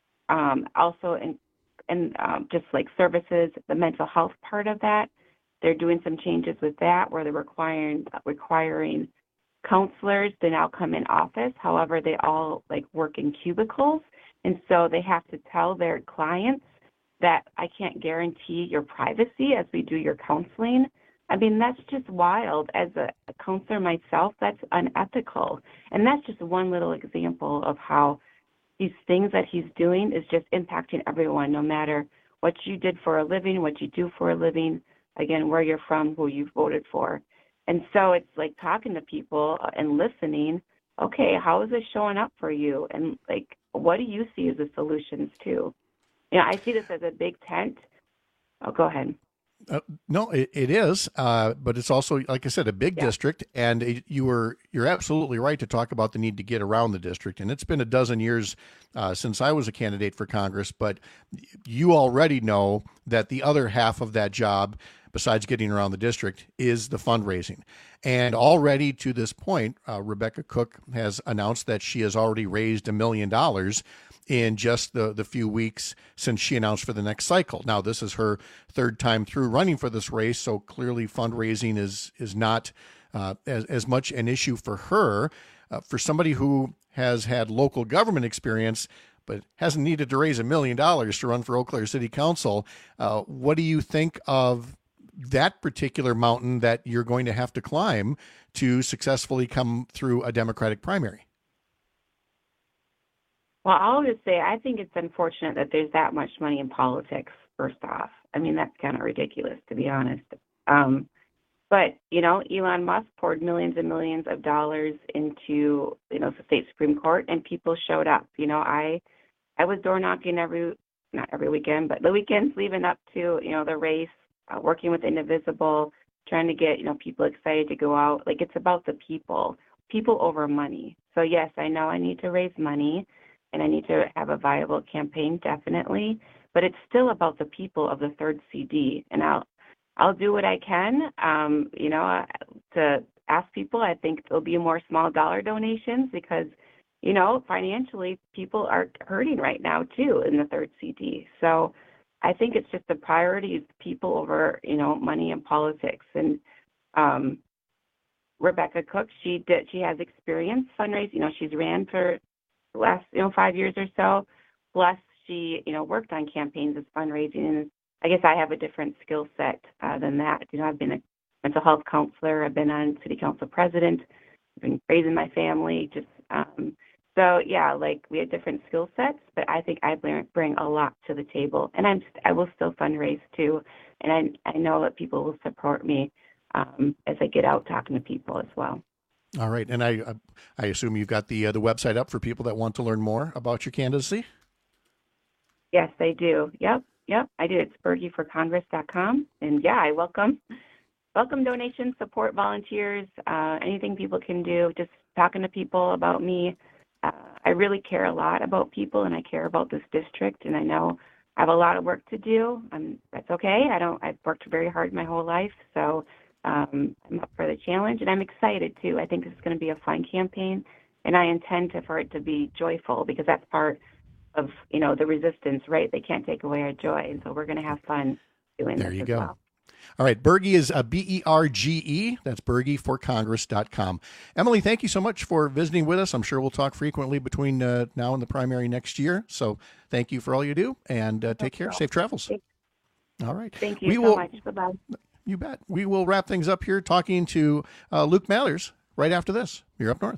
um, also in, and um, just like services, the mental health part of that. They're doing some changes with that where they're requiring requiring counselors to now come in office. However, they all like work in cubicles, and so they have to tell their clients that I can't guarantee your privacy as we do your counseling. I mean, that's just wild. As a, a counselor myself, that's unethical. And that's just one little example of how these things that he's doing is just impacting everyone, no matter what you did for a living, what you do for a living, again, where you're from, who you voted for. And so it's like talking to people and listening, okay, how is this showing up for you? And like, what do you see as the solutions too? You know, I see this as a big tent. Oh, go ahead. Uh, no, it, it is, uh, but it's also, like I said, a big Yeah. district, and it, you were you're absolutely right to talk about the need to get around the district. And it's been a dozen years uh, since I was a candidate for Congress, but you already know that the other half of that job, besides getting around the district, is the fundraising. And already to this point, uh, Rebecca Cook has announced that she has already raised a million dollars in just the, the few weeks since she announced for the next cycle. Now, this is her third time through running for this race, so clearly fundraising is is not uh, as, as much an issue for her. Uh, for somebody who has had local government experience but hasn't needed to raise a million dollars to run for Eau Claire City Council, uh, what do you think of that particular mountain that you're going to have to climb to successfully come through a Democratic primary? Well, I'll just say I think it's unfortunate that there's that much money in politics, first off. I mean, that's kind of ridiculous, to be honest. Um, but, you know, Elon Musk poured millions and millions of dollars into, you know, the state Supreme Court, and people showed up. You know, I I was door knocking every, not every weekend, but the weekends leading up to, you know, the race, uh, working with Indivisible, trying to get, you know, people excited to go out. Like, it's about the people, people over money. So, yes, I know I need to raise money, and I need to have a viable campaign, definitely. But it's still about the people of the third C D, and I'll I'll do what I can, um, you know, to ask people. I think there'll be more small dollar donations because, you know, financially people are hurting right now too in the third C D. So I think it's just the priority is people over, you know, money and politics. And um, Rebecca Cook, she did she has experience fundraising. You know, she's ran for the last, you know, five years or so. Plus, she, you know, worked on campaigns as fundraising. And I guess I have a different skill set uh, than that. You know, I've been a mental health counselor. I've been on city council president. I've been raising my family. Just um, so, yeah, like we have different skill sets. But I think I bring, bring a lot to the table, and I'm I will still fundraise too. And I I know that people will support me um, as I get out talking to people as well. All right, and I I assume you've got the uh, the website up for people that want to learn more about your candidacy? Yes, I do. Yep, yep, I do. It's berge for congress dot com, and yeah, I welcome welcome donations, support, volunteers, uh, anything people can do. Just talking to people about me. Uh, I really care a lot about people, and I care about this district, and I know I have a lot of work to do. Um, that's okay. I don't. I've worked very hard my whole life, so. Um, I'm up for the challenge, and I'm excited too. I think this is going to be a fun campaign, and I intend to, for it to be joyful because that's part of, you know, the resistance, right? They can't take away our joy, and so we're going to have fun doing there this you as go. well. All right, Berge is uh, B E R G E. That's berge for congress dot com. Emily, thank you so much for visiting with us. I'm sure we'll talk frequently between uh, now and the primary next year. So thank you for all you do, and uh, take care. Safe travels. All right. Thank you we so will, much. Bye-bye. You bet. We will wrap things up here talking to uh, Luke Mallers right after this. You're up north.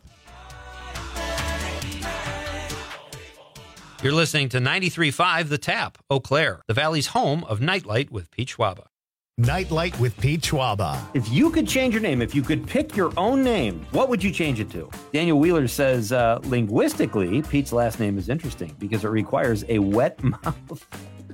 You're listening to ninety-three point five The Tap, Eau Claire, the Valley's home of Nightlight with Pete Schwaba. Nightlight with Pete Schwaba. If you could change your name, if you could pick your own name, what would you change it to? Daniel Wheeler says, uh, linguistically, Pete's last name is interesting because it requires a wet mouth.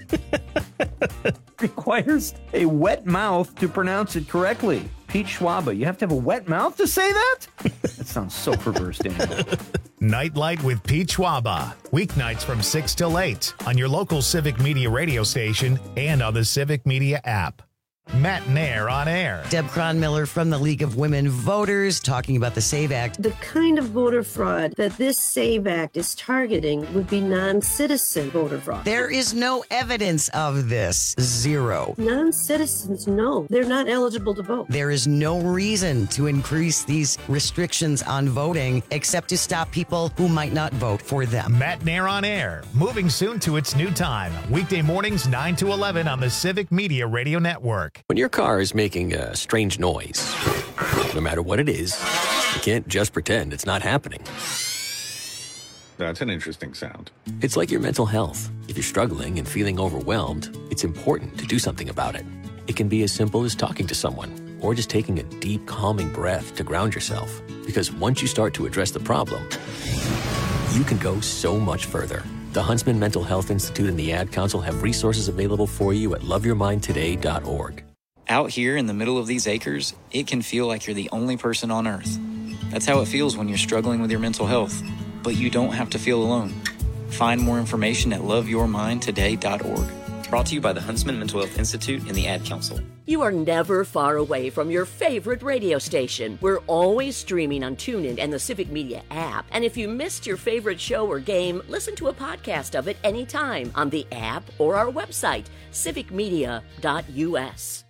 requires a wet mouth to pronounce it correctly. Pete Schwaba, you have to have a wet mouth to say that? That sounds so perverse, Daniel. Nightlight with Pete Schwaba. Weeknights from six till eight on your local Civic Media radio station and on the Civic Media app. Matt Nair on air. Deb Cronmiller from the League of Women Voters talking about the SAVE Act. The kind of voter fraud that this SAVE Act is targeting would be non-citizen voter fraud. There is no evidence of this. Zero. Non-citizens, no. They're not eligible to vote. There is no reason to increase these restrictions on voting except to stop people who might not vote for them. Matt Nair on air. Moving soon to its new time. Weekday mornings nine to eleven on the Civic Media Radio Network. When your car is making a strange noise, no matter what it is, you can't just pretend it's not happening. That's an interesting sound. It's like your mental health. If you're struggling and feeling overwhelmed, it's important to do something about it. It can be as simple as talking to someone or just taking a deep, calming breath to ground yourself. Because once you start to address the problem, you can go so much further. The Huntsman Mental Health Institute and the Ad Council have resources available for you at love your mind today dot org. Out here in the middle of these acres, it can feel like you're the only person on Earth. That's how it feels when you're struggling with your mental health. But you don't have to feel alone. Find more information at love your mind today dot org. Brought to you by the Huntsman Mental Health Institute and the Ad Council. You are never far away from your favorite radio station. We're always streaming on TuneIn and the Civic Media app. And if you missed your favorite show or game, listen to a podcast of it anytime on the app or our website, civic media dot u s.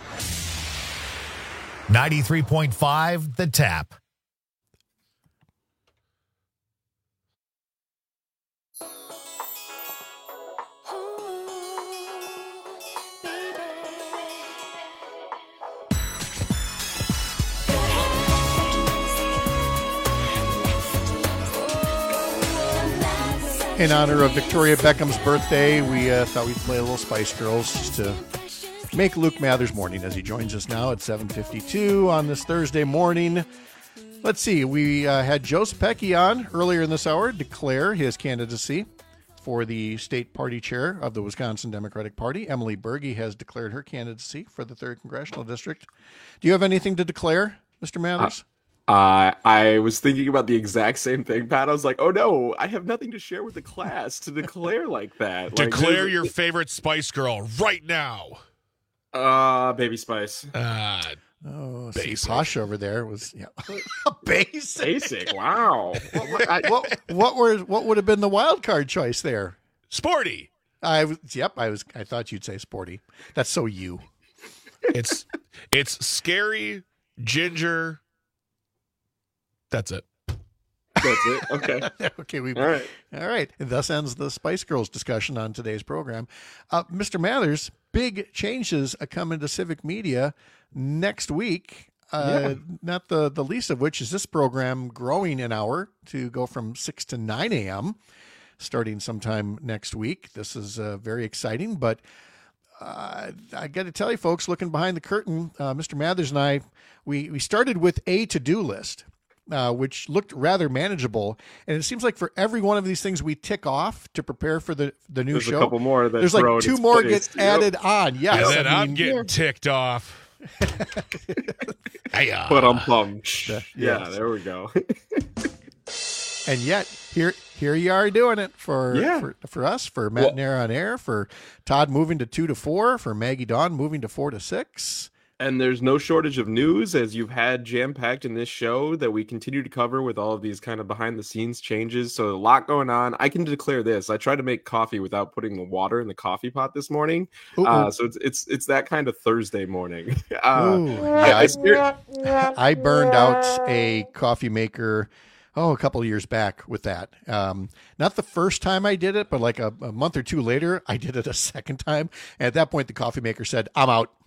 ninety-three point five The Tap. In honor of Victoria Beckham's birthday, we uh, thought we'd play a little Spice Girls just to make Luke Mather's morning as he joins us now at seven fifty-two on this Thursday morning. Let's see, we uh, had Joe Zepecki on earlier in this hour declare his candidacy for the state party chair of the Wisconsin Democratic Party. Emily Berge has declared her candidacy for the third Congressional District. Do you have anything to declare, Mister Mathers? Uh- Uh, I was thinking about the exact same thing, Pat. I was like, oh no, I have nothing to share with the class to declare like that. Like, Declare your favorite Spice Girl right now. Uh, Baby Spice. Uh, oh, see, Posh over there was yeah. basic. Basic, wow. what, I, what, what were what would have been the wild card choice there? Sporty. I was yep. I was. I thought you'd say sporty. That's so you. It's it's scary, ginger. That's it. That's it. Okay. okay. We all right. All right. And thus ends the Spice Girls discussion on today's program. Uh, Mister Mathers, big changes are coming to Civic Media next week. Uh, yeah. Not the, the least of which is this program growing an hour to go from six to nine a.m. starting sometime next week. This is uh, very exciting, but uh, I got to tell you, folks, looking behind the curtain, uh, Mister Mathers and I, we, we started with a to-do list. Uh, which looked rather manageable, and it seems like for every one of these things we tick off to prepare for the, the new there's show, a couple more that there's like two more place. get added yep. on. Yes, and then I I'm mean, getting yeah. ticked off. Hey, but I'm pumped. The, yeah, yes. there we go. And yet here here you are doing it for yeah. for, for us, for Matt well, Nair on air, for Todd moving to two to four, for Maggie Dawn moving to four to six. And there's no shortage of news, as you've had jam-packed in this show that we continue to cover with all of these kind of behind-the-scenes changes. So a lot going on. I can declare this. I tried to make coffee without putting the water in the coffee pot this morning. Uh, so it's it's it's that kind of Thursday morning. Uh, Ooh, yeah, I, I, I burned out a coffee maker oh, a couple of years back with that. Um, not the first time I did it, but like a, a month or two later, I did it a second time. And at that point, the coffee maker said, I'm out.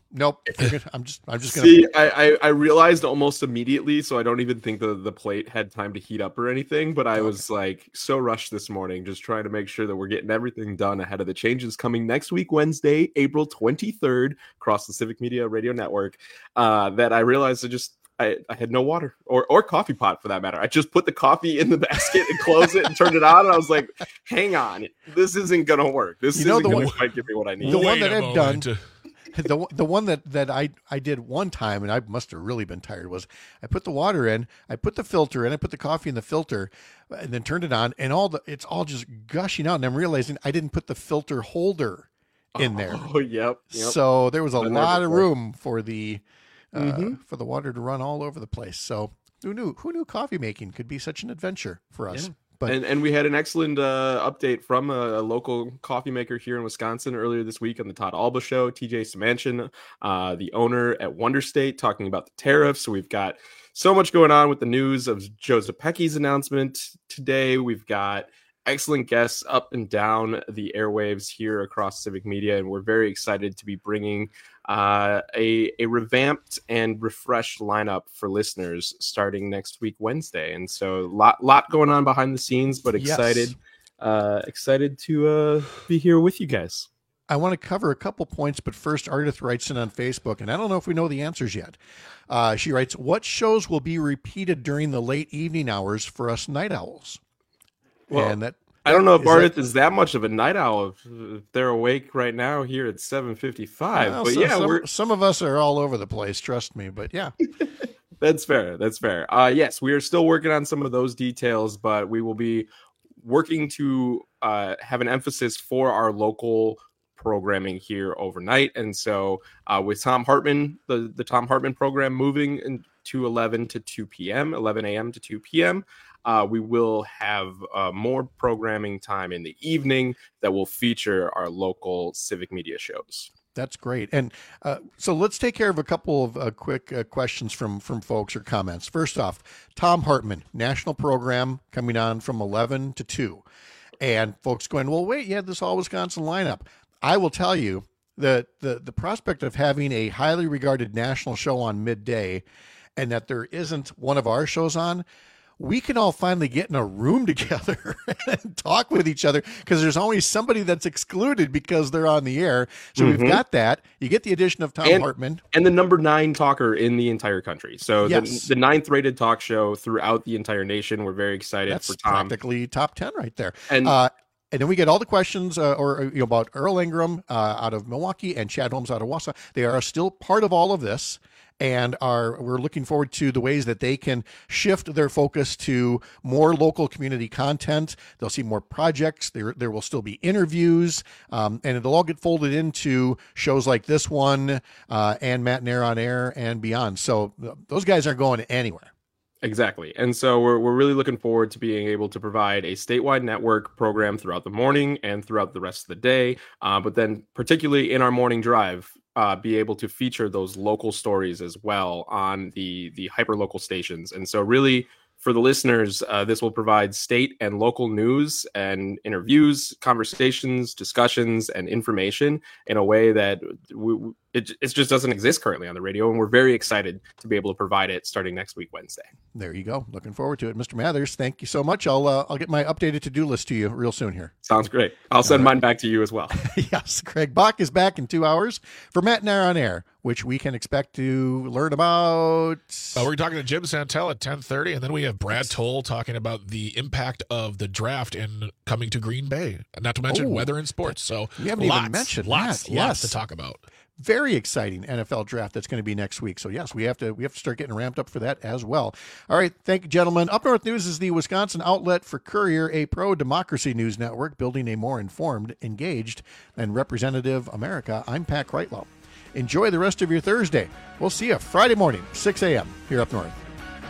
nope. I'm just, I'm just gonna see. I, I, I realized almost immediately, so I don't even think the, the plate had time to heat up or anything. But I okay. was like so rushed this morning, just trying to make sure that we're getting everything done ahead of the changes coming next week, Wednesday, April twenty-third, across the Civic Media Radio Network. Uh, that I realized I just. I, I had no water or, or coffee pot for that matter. I just put the coffee in the basket and closed it and turned it on. And I was like, hang on, this isn't going to work. This you know, isn't going to quite give me what I need. The one that I've done, the, the one that, that I, I did one time, and I must have really been tired, was I put the water in, I put the filter in, I put the coffee in the filter, and then turned it on, and all the it's all just gushing out. And I'm realizing I didn't put the filter holder in there. Oh, yep. yep. So there was a lot of room for the... Uh, mm-hmm. for the water to run all over the place. So who knew? Who knew coffee making could be such an adventure for us? Yeah. But and and we had an excellent uh, update from a, a local coffee maker here in Wisconsin earlier this week on the Todd Alba Show. T J Samanchian, uh, the owner at Wonder State, talking about the tariffs. So we've got so much going on with the news of Joe Zepecki's announcement today. We've got excellent guests up and down the airwaves here across Civic Media, and we're very excited to be bringing uh, a, a revamped and refreshed lineup for listeners starting next week, Wednesday. And so a lot, lot going on behind the scenes, but excited, yes. uh, excited to uh, be here with you guys. I want to cover a couple points, but first, Ardith writes in on Facebook, and I don't know if we know the answers yet. Uh, she writes, what shows will be repeated during the late evening hours for us night owls? Well, and that I don't know if is Ardith that, is that much of a night owl if, if they're awake right now here at seven fifty-five. Well, but so, yeah, some, we're some of us are all over the place, trust me. But yeah, that's fair. That's fair. Uh, yes, we are still working on some of those details, but we will be working to uh, have an emphasis for our local programming here overnight. And so uh, with Tom Hartman, the, the Tom Hartman program moving into eleven to two p.m., eleven a.m. to two p.m., Uh, we will have uh, more programming time in the evening that will feature our local Civic Media shows. That's great. And uh, so let's take care of a couple of uh, quick uh, questions from, from folks or comments. First off, Tom Hartman, national program coming on from eleven to two. And folks going, well, wait, you had this all Wisconsin lineup. I will tell you that the, the prospect of having a highly regarded national show on midday and that there isn't one of our shows on, we can all finally get in a room together and talk with each other because there's always somebody that's excluded because they're on the air. So mm-hmm. we've got that. You get the addition of Tom and, Hartman. And the number nine talker in the entire country. So yes. the, the ninth rated talk show throughout the entire nation. We're very excited that's for Tom. Practically top ten right there. And uh, And then we get all the questions uh, or you know, about Earl Ingram uh, out of Milwaukee and Chad Holmes out of Wausau. They are still part of all of this. And are we're looking forward to the ways that they can shift their focus to more local community content. They'll see more projects. There, there will still be interviews, um, and it'll all get folded into shows like this one uh, and Matt Nair on Air and beyond. So th- those guys aren't going anywhere. Exactly. And so we're we're really looking forward to being able to provide a statewide network program throughout the morning and throughout the rest of the day. Uh, but then particularly in our morning drive, uh, be able to feature those local stories as well on the, the hyper-local stations. And so really for the listeners, uh, this will provide state and local news and interviews, conversations, discussions, and information in a way that we, it, it just doesn't exist currently on the radio. And we're very excited to be able to provide it starting next week, Wednesday. There you go. Looking forward to it. Mister Mathers, thank you so much. I'll uh, I'll get my updated to-do list to you real soon here. Sounds great. I'll send right. mine back to you as well. Yes. Craig Bach is back in two hours for Matt Nair on Air, which we can expect to learn about. Uh, we're talking to Jim Santel at ten thirty, and then we have Brad Toll talking about the impact of the draft in coming to Green Bay, not to mention oh, weather and sports. So we haven't lots, even mentioned lots, that. lots yes. to talk about. Very exciting N F L draft that's going to be next week. So yes, we have to we have to start getting ramped up for that as well. All right, thank you, gentlemen. Up North News is the Wisconsin outlet for Courier, a pro-democracy news network building a more informed, engaged, and representative America. I'm Pat Kreitlow. Enjoy the rest of your Thursday. We'll see you Friday morning, six a.m. here up north.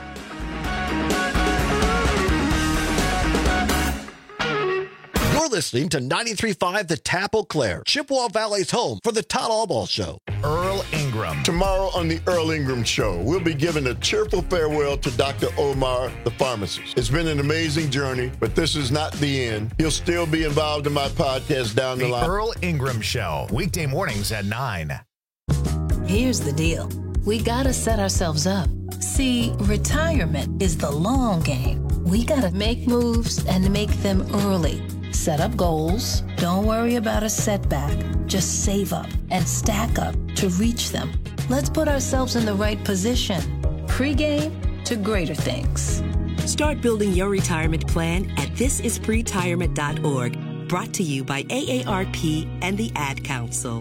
You're listening to ninety-three point five The Tap Eau Claire, Chippewa Valley's home for the Todd Alba Show. Earl Ingram. Tomorrow on the Earl Ingram Show, we'll be giving a cheerful farewell to Doctor Omar, the pharmacist. It's been an amazing journey, but this is not the end. He'll still be involved in my podcast down the, the line. Earl Ingram Show, weekday mornings at nine. Here's the deal. We gotta set ourselves up. See, retirement is the long game. We gotta make moves and make them early. Set up goals. Don't worry about a setback. Just save up and stack up to reach them. Let's put ourselves in the right position. Pre-game to greater things. Start building your retirement plan at this is pretirement dot org. Brought to you by A A R P and the Ad Council.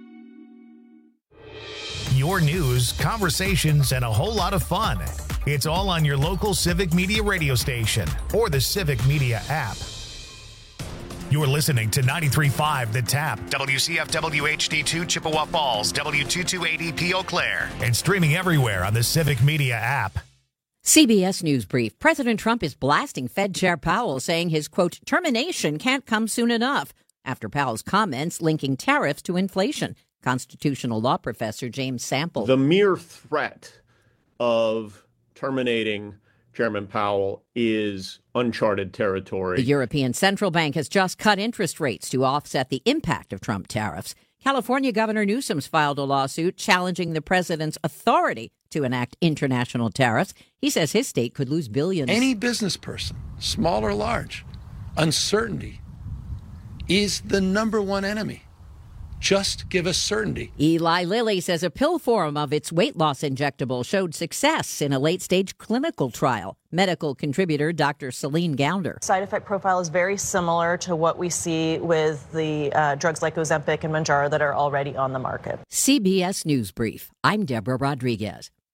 Your news, conversations, and a whole lot of fun. It's all on your local Civic Media radio station or the Civic Media app. You're listening to ninety-three point five The Tap, W C F W H D two Chippewa Falls, W two two eight E P Eau Claire, and streaming everywhere on the Civic Media app. C B S News Brief. President Trump is blasting Fed Chair Powell, saying his, quote, termination can't come soon enough, after Powell's comments linking tariffs to inflation. Constitutional law professor James Sample. The mere threat of terminating Chairman Powell is uncharted territory. The European Central Bank has just cut interest rates to offset the impact of Trump tariffs. California Governor Newsom's filed a lawsuit challenging the president's authority to enact international tariffs. He says his state could lose billions. Any business person, small or large, uncertainty is the number one enemy. Just give us certainty. Eli Lilly says a pill form of its weight loss injectable showed success in a late-stage clinical trial. Medical contributor Doctor Celine Gounder. Side effect profile is very similar to what we see with the uh, drugs like Ozempic and Mounjaro that are already on the market. C B S News Brief. I'm Deborah Rodriguez.